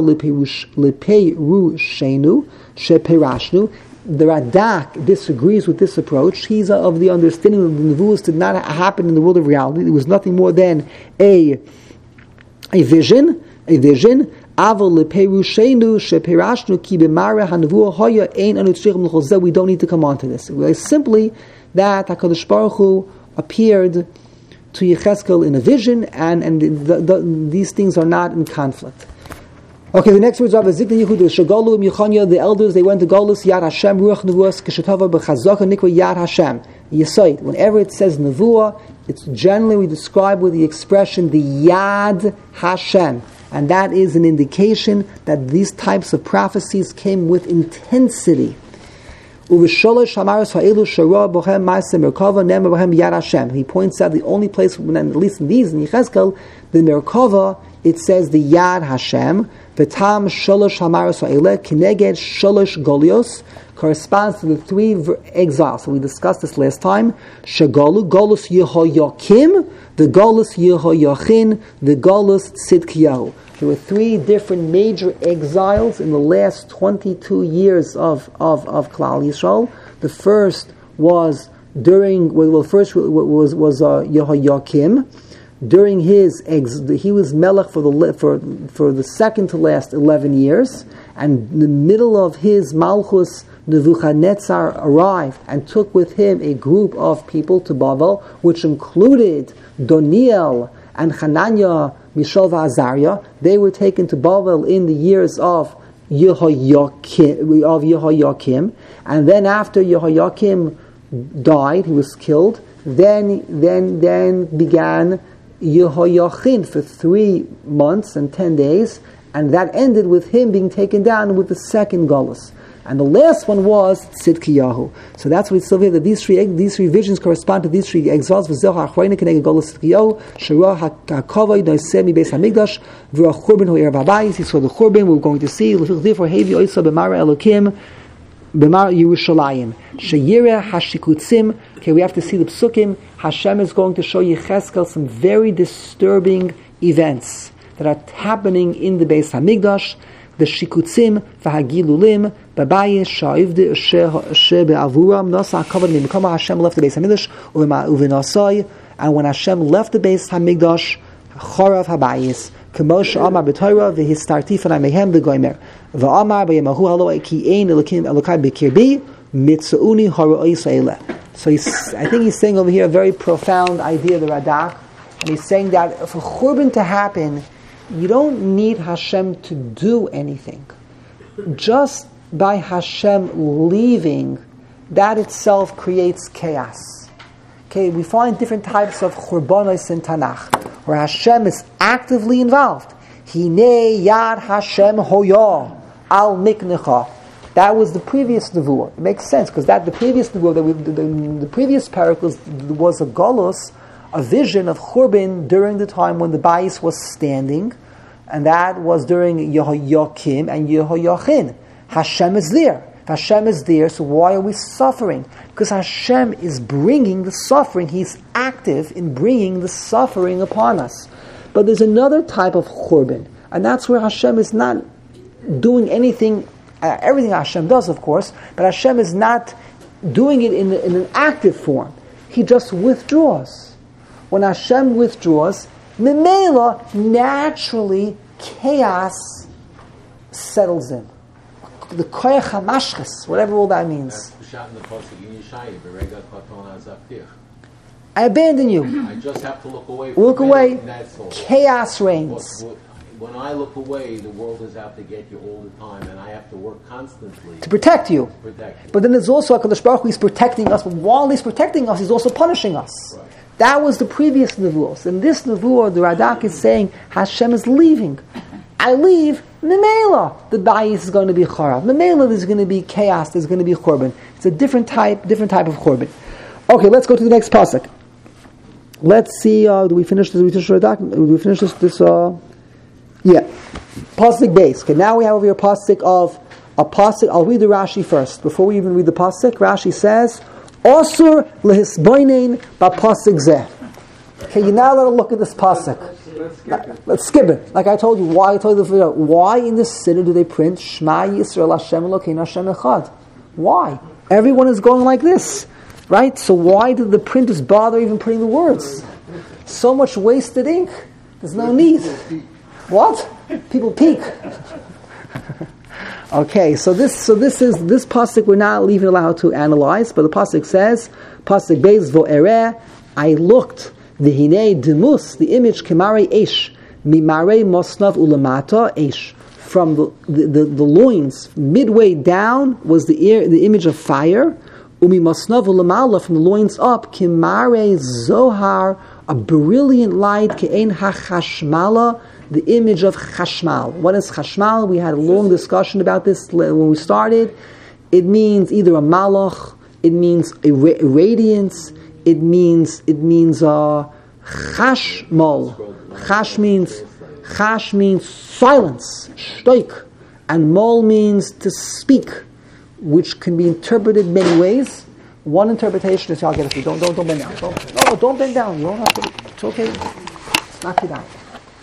leperushenu sheperashnu. The Radak disagrees with this approach. He's of the understanding that the Nevuos did not happen in the world of reality. It was nothing more than a a vision, a vision. We don't need to come on to this. It's simply that HaKadosh Baruch Hu appeared to Yechezkel in a vision, and, and the, the, these things are not in conflict. Okay, the next words are Zikna Yehuda Shagalu Michanya. The elders, they went to Golus Yad Hashem Ruach Nevuas Keshetava B'Chazaka Nikra Yad Hashem. Yesayit. Whenever it says Nevuah, it's generally we describe with the expression the Yad Hashem, and that is an indication that these types of prophecies came with intensity. He points out the only place, at least in these in Yechezkel, the Merkava, it says the Yad Hashem. V'tam sholosh hamaros ha'eleh kineged sholosh golios corresponds to the three exiles. So we discussed this last time. Shagalu, Golus Yehoyakim, the Golus Yehoyachin, the Golus Tzidkiyahu. There were three different major exiles in the last twenty-two years of, of, of Klal Yisrael. The first was during, well, first was, was uh, Yehoyakim. During his ex, he was melech for the for for the second to last eleven years, and in the middle of his malchus, Nebuchadnezzar arrived and took with him a group of people to Babel, which included Doniel and Hananiah, Mishael, Azariah. They were taken to Babel in the years of Yehoyakim, of Yehoyakim, and then after Yehoyakim died, he was killed. Then then then began Yehoyachin for three months and ten days, and that ended with him being taken down with the second Golus. And the last one was Tzidkiyahu. So that's what we still hear, that these three these three visions correspond to these three exiles. V'zeh ha'achroina k'neged Golus Tzidkiyahu, Shara ha'kavod noiseh mi beis hamikdash, v'ra churban ho'er v'abayis. He saw the churban we were going to see. Therefore, hevi oisa b'mara elokim, b'mara Yerushalayim. Sheyireh hashikutzim. Okay, we have to see the psukim. Hashem is going to show Yecheskel some very disturbing events that are happening in the Beis Hamikdash. The shikutzim v'hagilulim b'bayis sha'ivde she be'avuram nasa ha'kavod mimkama. Hashem left the Beis Hamikdash uvenasai, and when Hashem left the Beis Hamikdash, chorav habayis k'moshe amar b'torah v'histarti fanai mehem v'goymer v'amar b'yemahu halo ki ein elokim elokai b'kirbi mitzuuni ha'ro'is ha'eleh. So he's, I think he's saying over here a very profound idea, the Radak, and he's saying that for Churban to happen, you don't need Hashem to do anything. Just by Hashem leaving, that itself creates chaos. Okay, we find different types of Churbanos in Tanakh, where Hashem is actively involved. Hinei yad Hashem hoya al miknecha. That was the previous nevuah. It makes sense, because that the previous nevuah, that we, the, the, the previous parak was, was a golus, a vision of Churban during the time when the Bayis was standing, and that was during Yehoyakim and Yehoyachin. Hashem is there. Hashem is there, so why are we suffering? Because Hashem is bringing the suffering. He's active in bringing the suffering upon us. But there's another type of Churban, and that's where Hashem is not doing anything. Uh, everything Hashem does, of course, but Hashem is not doing it in, in an active form. He just withdraws. When Hashem withdraws, Memela, naturally, chaos settles in. The Koyach HaMashchis, whatever all that means. I abandon you. I just have to look away from Look away. That's all. Chaos reigns. But when I look away, the world is out to get you all the time, and I have to work constantly To protect you. to protect you. But then there's also HaKadosh Baruch Hu, He's protecting us, but while He's protecting us, He's also punishing us. Right. That was the previous nevuos. In this nevuah, the Radak is saying Hashem is leaving. I leave, Memela, the bayis is going to be charav. Memela, there's going to be chaos. There's going to be churban. It's a different type, different type of churban. Okay, let's go to the next pasuk. Let's see. Uh, do we finish this? Do we finish Radak? Do we finish this? This. Uh, yeah, pasuk base. Okay, now we have over here pasuk of a pasuk. I'll read the Rashi first before we even read the pasuk. Rashi says, Osur lehisboinen ba'pasuk zeh. Okay, you're now allowed to look at this pasuk. Let's skip it. Let's skip it. Like I told you, why I told you the video. Why in this city do they print Shema Yisrael Hashem Elokeinu Hashem Echad? Why? Everyone is going like this, right? So why did the printers bother even putting the words? So much wasted ink. There's no need. What? People peek. Okay, so this so this is this pasuk we're not even allowed to analyze, but the pasuk says, pasuk beis vo'ereh, I looked, v'hinei demus, the image kemare esh, mimare mosnav ulamata esh, from the, the, the, the loins midway down was the ear, the image of fire, umi mosnav ulamala, from the loins up, kemare zohar, a brilliant light, ke'en hachashmala, the image of chashmal. What is chashmal? We had a long discussion about this when we started. It means either a malach, it means a, ra- a radiance, it means it means uh, chashmal. Chash means chash means silence, shtoik, and mol means to speak, which can be interpreted many ways. One interpretation is, I'll get it for you. Don't don't don't bend down. Don't, no, don't bend down. You don't have to. It's okay. Knock you down.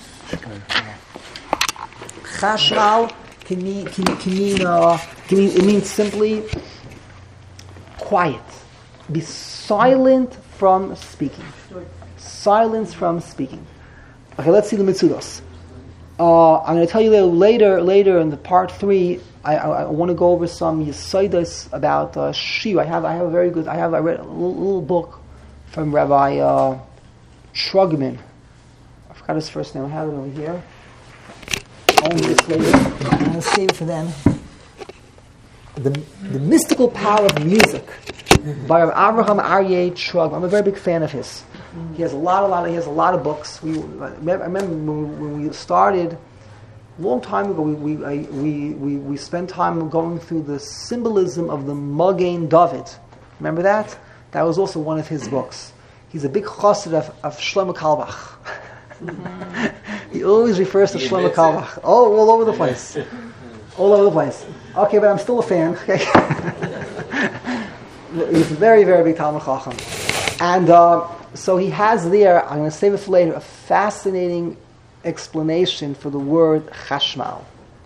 Chashmal can mean, can, can mean, uh, can mean, it means simply quiet. Be silent from speaking. Silence from speaking. Okay, let's see the Mitzudos. Uh, I'm going to tell you later, later in the part three. I, I, I want to go over some Yesaidas about uh, Shir. I have, I have a very good. I have. I read a little, little book from Rabbi uh, Trugman. I forgot his first name. I have it over here. Only this later. I'm going to save it for then. The, the mystical power of music by Avraham Aryeh Trugman. I'm a very big fan of his. He has a lot, a lot. Of, he has a lot of books. We, I remember when we, when we started long time ago, we we, I, we we we spent time going through the symbolism of the Magen David. Remember that? That was also one of his books. He's a big chassid of, of Shlomo Carlebach. He always refers to He Shlomo admits Carlebach. Oh, all over the place. All over the place. Okay, but I'm still a fan. Okay. He's a very, very big Talmud Chacham. And uh, so he has there, I'm going to save it for later, a fascinating explanation for the word chashmal.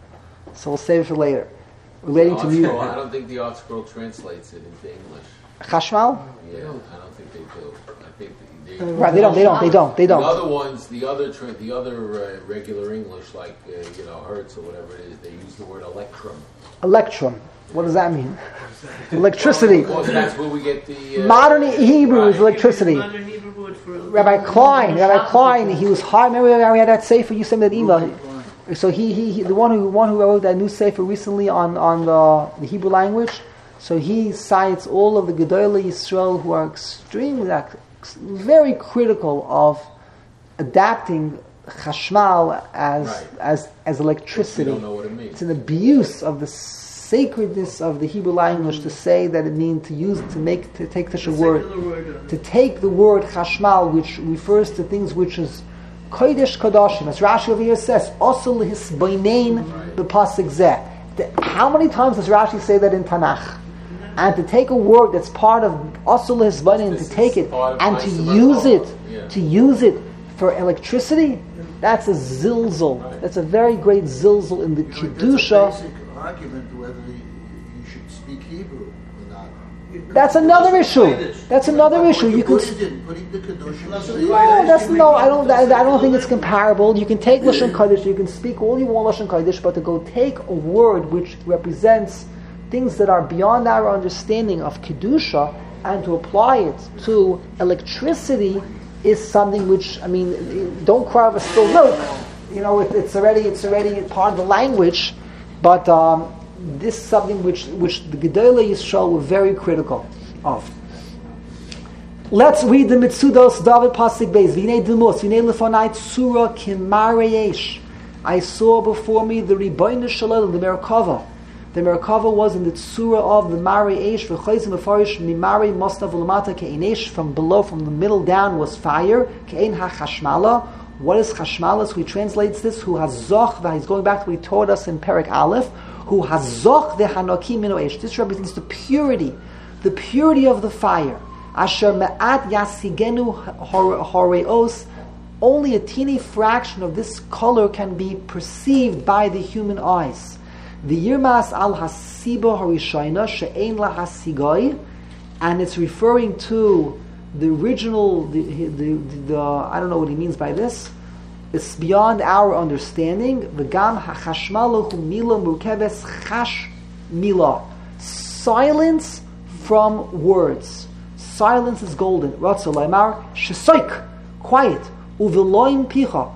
So we'll save it for later. Relating to music. I don't think the Art Scroll translates it into English. Chashmal? Yeah, I don't think they do. I think they, they, Right, they don't, they don't, they don't, they the don't. other ones, the other tra- the other uh, regular English, like uh, you know Hertz or whatever it is, they use the word electrum. Electrum. What does that mean? Electricity. Well, of course, that's where we get the uh, Modern Hebrew is right. electricity. Modern Hebrew word for Rabbi Klein, Rabbi Klein, he was hard. Remember we had that sefer, you sent me that email. So he, he, he the one who one who wrote that new sefer recently on, on the, the Hebrew language. So he cites all of the Gedolei Yisrael who are extremely, like, very critical of adapting chashmal as Right. as as electricity. We don't know what it means. It's an abuse of the sacredness of the Hebrew language to say that it means to use to make to take such a word. secular word. To take the word chashmal, which refers to things which is kodesh kodashim, as Rashi over here says, osel hisboinein b'pasuk zeh. The- How many times does Rashi say that in Tanakh? And to take a word that's part of osel hisboinein, to take it part of and to Ma'aser use it, Merkava. Yeah. to use it for electricity, that's a zilzal. That's a very great zilzal in the You know, kedusha. That's a basic argument whether you you should speak Hebrew or not. That's another issue. That's another But issue. what You the can. Buddha did, putting the Kedusha That's in a the- No, that's no. I don't. I, I don't think it's comparable. You can take lashon kodesh. You can speak all you want lashon kodesh, but to go take a word which represents things that are beyond our understanding of kedusha and to apply it to electricity is something which, I mean, don't cry over spilled milk. You know, it, it's already it's already part of the language, but um, this is something which which the Gedolei Yisrael were very critical of. Let's read the Mitzudos David Pasuk Beis. V'nei Demos, v'nei Lefonai Tzura Kimareyesh. I saw before me the Ribono Shel Olam, the Merkava. The Merkava was in the Tzura of the Mareyesh. V'choizim Mefarish Mimari Mostav Ulamata Ke'enesh. From below, from the middle down was fire. Ke'en HaChashmala. What is Chashmala? So he translates this. Who has zoch. He's going back to what he taught us in Perek Aleph. Who has zoch the Hanokim Mino Esh. This represents the purity, the purity of the fire. Asher me'at yasigenu horeos, only a teeny fraction of this color can be perceived by the human eyes. The yirmas al hasiba harishayna she'ein la hasigoi, and it's referring to the original, the, the, the, the I don't know what he means by this. It's beyond our understanding. V'gam hachashmalu hu mila murkeves chash mila, silence from words. Silence is golden. Ratza laimar shesoik, quiet. Uveloim picha,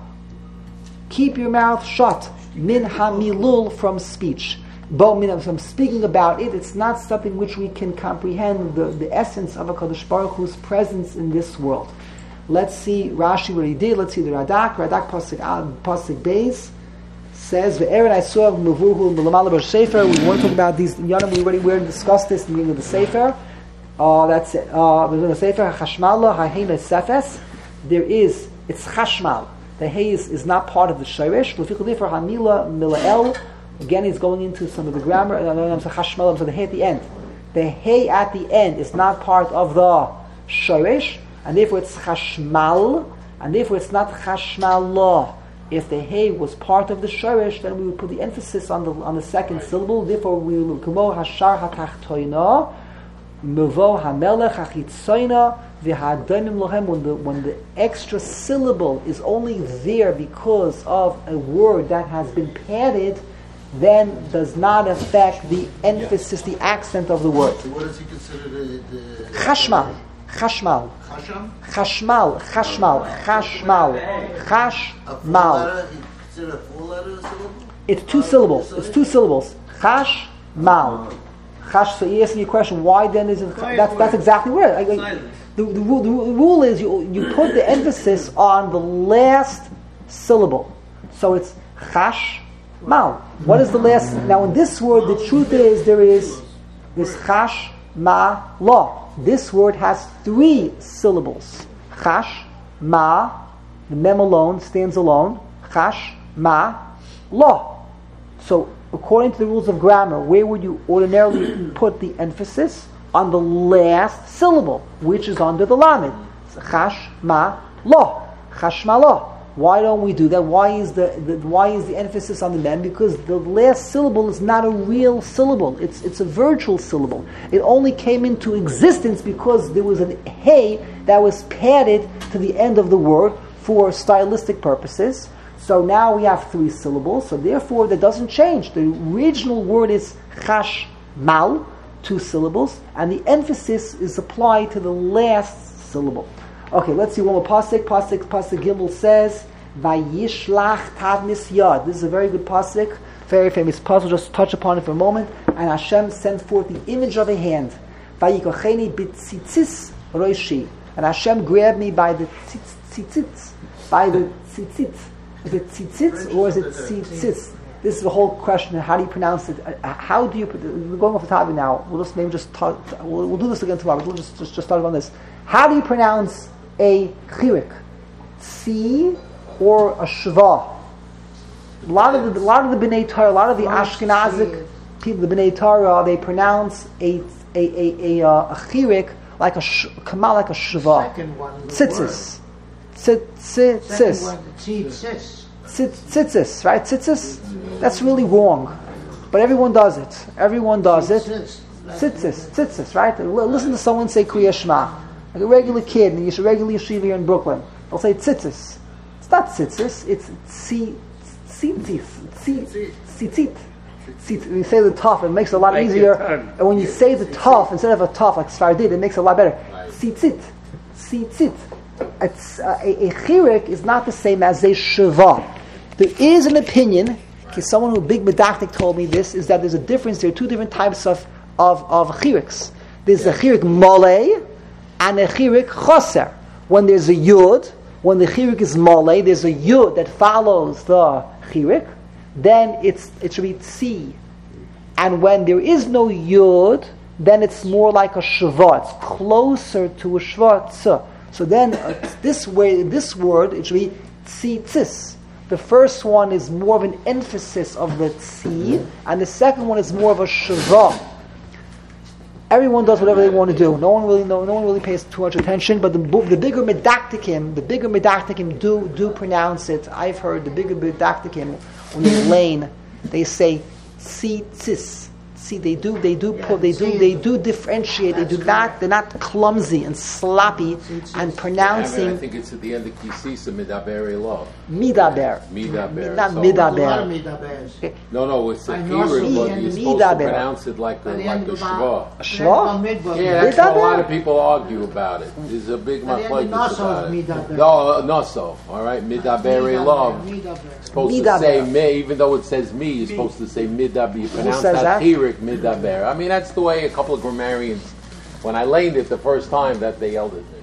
keep your mouth shut. Min hamilul, from speech. Bo min, from speaking about it, it's not something which we can comprehend the, the essence of a Kadosh Baruch Hu's presence in this world. Let's see Rashi what he did. Let's see the Radak. Radak pasuk pasuk Beis says ve'erin I saw mevuhu melamala b'sefer. We want to talk about these. Yanim, we already we already discussed this in the beginning of the sefer. Uh, that's it. Uh, the Sefer Chashmala Ha'heina Sefes. There is, it's Chashmal. The Hay is, is not part of the Shirish. For Hamila Milael. Again, he's going into some of the grammar. I'm sorry, Chashmal, so the Hay at the end. The Hay at the end is not part of the Shirish, and therefore it's Chashmal, and therefore it's not Chashmalah. If the Hay was part of the Shirish, then we would put the emphasis on the on the second syllable. Therefore, we will Kumo Hashar HaTachtoina. Mevo hamelech hachitzoina v'ha'adonim lohem. When the when the extra syllable is only there because of a word that has been padded, then does not affect the emphasis, the accent of the word. So what does he consider the... the Chashmal, chashmal, Chasham? chashmal, chashmal, chashmal, A full chashmal. letter? He consider a full letter a syllable? It's two syllables. It's two syllables. Chashmal. Chash, so you ask me a question, why then is it, that's, that's exactly right. I, I, the, the, rule, the rule is you, you put the emphasis on the last syllable. So it's chash Mal. What is the last? Now in this word, the truth is there is this chash, ma, la. This word has three syllables. Chash, ma, the mem alone stands alone. Chash, ma, la. So according to the rules of grammar, where would you ordinarily put the emphasis? On the last syllable, which is under the lamed. Chash, ma, la. Chash, ma, la. Why don't we do that? Why is the, the why is the emphasis on the mem? Because the last syllable is not a real syllable. It's it's a virtual syllable. It only came into existence because there was an hey that was padded to the end of the word for stylistic purposes. So now we have three syllables. So therefore, that doesn't change. The original word is chash mal, two syllables, and the emphasis is applied to the last syllable. Okay, let's see one more pasuk. Pasuk, pasuk Gimel says, "Vayishlach tavnis yad." This is a very good pasuk, very famous pasuk. Just touch upon it for a moment. And Hashem sent forth the image of a hand. Vayikocheni b'tzitzis roishi. And Hashem grabbed me by the tzitzits, by the tzitzits. Is it tzitzits or is it tzitzits? This is the whole question. How do you pronounce it? Uh, how do you? We're going off the topic now. We'll just maybe just talk, we'll, we'll do this again tomorrow. But we'll just just, just start on this. How do you pronounce a chirik? Tzi or a shva? A lot of the a lot of the Bnei Torah, a lot of the Ashkenazic people, the Bnei Torah, they pronounce a a a a, a chirik like a sh, kamal like a shva. Tzitzis. Tzitzis. Tzitzis, right? Tzitzis? That's really wrong. But everyone does it. Everyone does it. Tzitzis, tzitzis, right? Listen to someone say Kriya Shema. Like a regular kid in a regular yeshiva here in Brooklyn. They'll say tzitzis. It's not tzitzis, it's tzi, tzitzis, tzi, tzitzit. When you say the tough, it makes it a lot like easier. And when you say the tough, instead of a tough, like Sfardid, it makes it a lot better. Tzitzit, tzitzit. It's, uh, a, a chirik is not the same as a sheva. There is an opinion, okay, someone who big medactic told me this, is that there's a difference. There are two different types of of, of chiriks. There's a chirik mole and a chirik choser. When there's a yud, when the chirik is mole, there's a yud that follows the chirik, then it's it should be tzi. And when there is no yud, then it's more like a sheva. It's closer to a sheva tz. So then, uh, this way, this word, it should be tzitzis. The first one is more of an emphasis of the tzi, and the second one is more of a shava. Everyone does whatever they want to do. No one really, no, no one really pays too much attention. But the the bigger medactikim, the bigger medactikim do do pronounce it. I've heard the bigger medactikim when they're lane, they say tzitzis. See, they do, they do, yeah, put, they do, they do differentiate. They do not, they're not clumsy and sloppy and pronouncing. Yeah, I, mean, I think it's at the end of Kisisa Midaberi law. Midaber, Midaber, not so Midaber. Okay. No, no, it's a Kirik, but you're supposed to pronounce it like a like a shva. A shva? Yeah, that's what a lot of people argue about it. There's a big machlokes about it. No, no, so all right, Midaberi law. Supposed to say me, even though it says me, you're supposed to say Midaber. You pronounce that Kirik. Midaber. I mean, that's the way a couple of grammarians, when I learned it the first time, that they yelled at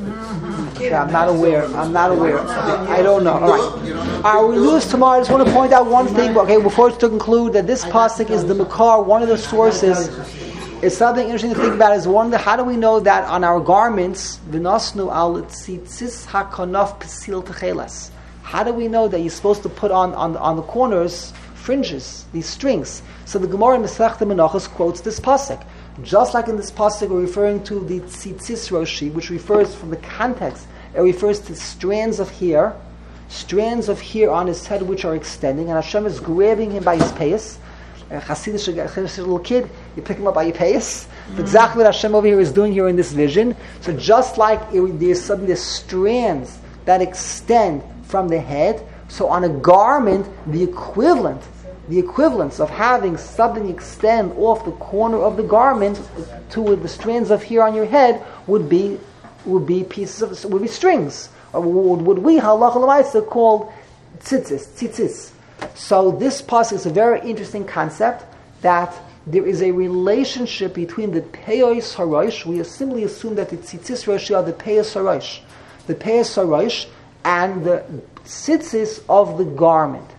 me. Yeah, I'm not aware. I'm not aware. I don't know. All right. All right, we'll do this tomorrow. I just want to point out one thing, okay, before to conclude, that this pasuk is the Makar, one of the sources. It's something interesting to think about. Is one, how do we know that on our garments, v'nosnu al tzitzis hakonof pesil techelas? How do we know that you're supposed to put on on on the corners fringes, these strings? So the Gemara in Masechta Menachos quotes this pasuk. Just like in this pasuk, we're referring to the tzitzis roshi, which refers from the context, it refers to strands of hair, strands of hair on his head which are extending, and Hashem is grabbing him by his payas. A Hasidic little kid, you pick him up by your payas. That's exactly what Hashem over here is doing here in this vision. So just like it, there's suddenly there's strands that extend from the head, so on a garment, the equivalent The equivalence of having something extend off the corner of the garment to the strands of hair on your head would be would be pieces of would be strings, or would, would we halacha l'maisa called tzitzis tzitzis. So this pasuk is a very interesting concept that there is a relationship between the peyos harosh. We simply assume that the tzitzis roshi are the peyos harosh, the peyos harosh, and the tzitzis of the garment.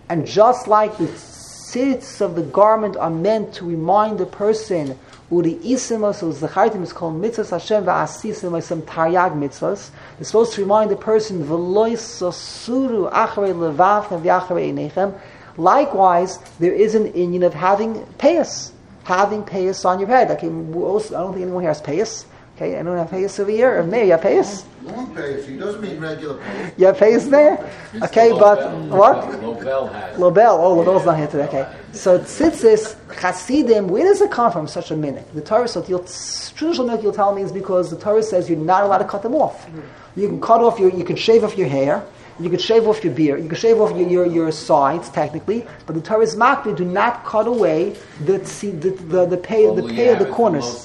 And just like the tzitz of the garment are meant to remind the person, Uri isimus, or zachartim is called mitzvahs Hashem va'asisim, like some taryag mitzvahs. It's supposed to remind the person, v'loi sosuru acharei levavchem v'acharei einechem. Likewise, there is an inyan of having payas, having payas on your head. Okay, also, I don't think anyone here has payas. Okay, anyone have payas over here? Or Mayor, you have payas? Long payas. He doesn't mean regular payas. You have payas there? Okay, but what? Lobel has. Lobel. Oh, Lobel's not here today. Okay. So tzitzis, chasidim, where does it come from, such a minute? The Torah, so you'll, traditional milk you'll tell me is because the Torah says you're not allowed to cut them off. You can cut off your, you can shave off your hair, you can shave off your beard, you can shave off your, your, your sides, technically, but the Torah is makbid, do not cut away the the the, the pay the pay of the corners.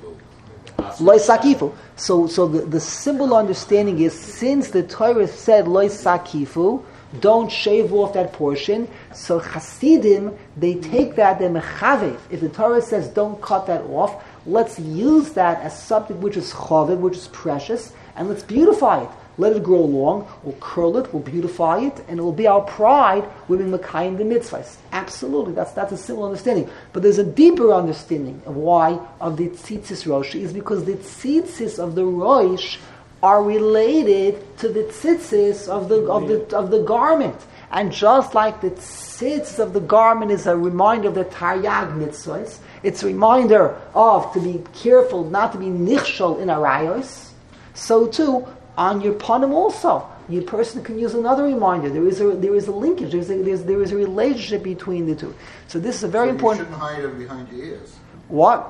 Loy sakifu. So, so the, the simple understanding is, since the Torah said loy sakifu, don't shave off that portion. So Hasidim, they take that, they mechavev. If the Torah says don't cut that off, let's use that as something which is chavev, which is precious, and let's beautify it. Let it grow long, we'll curl it, we'll beautify it, and it will be our pride when we mekayim the mitzvahs. Absolutely, that's that's a simple understanding. But there's a deeper understanding of why of the tzitzis rosh is because the tzitzis of the rosh are related to the tzitzis of the of the of the garment. And just like the tzitzis of the garment is a reminder of the taryag mitzvahs, it's a reminder of to be careful not to be nichshol in arayos, so too on your panim also, your person can use another reminder. There is a there is a linkage. There is a, there's, there is a relationship between the two. So this is a very so important. You shouldn't hide it behind your ears. What?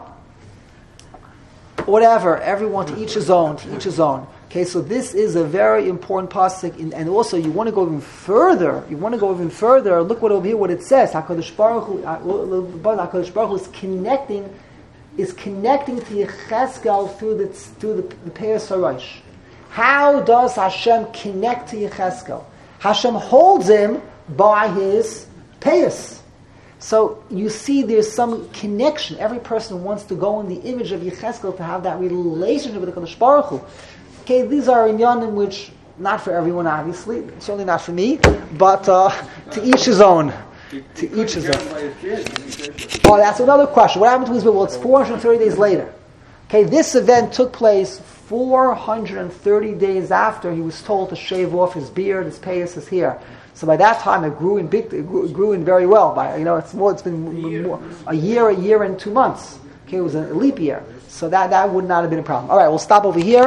Whatever. Everyone to each his own. To each his own. Okay. So this is a very important pasuk, in, and also you want to go even further. You want to go even further. Look what over here. What it says. Hakadosh Baruch Hu, Hakadosh Baruch Hu is connecting, is connecting to Yecheskel through the through the, the Peres HaRosh. How does Hashem connect to Yecheskel? Hashem holds him by his payas. So you see there's some connection. Every person wants to go in the image of Yecheskel to have that relationship with the Kadosh Baruch Hu. Okay, these are inyanim which, not for everyone obviously, certainly not for me, but uh, to each his own. To each his own. Oh, that's another question. What happened to his Well, it's four hundred thirty days later. Okay, this event took place four hundred thirty days after he was told to shave off his beard, his payas, his hair. So by that time, it grew in big, it grew, it grew in very well. By you know, it's more. It's been more, a year, a year and two months. Okay, it was a leap year, so that that would not have been a problem. All right, we'll stop over here.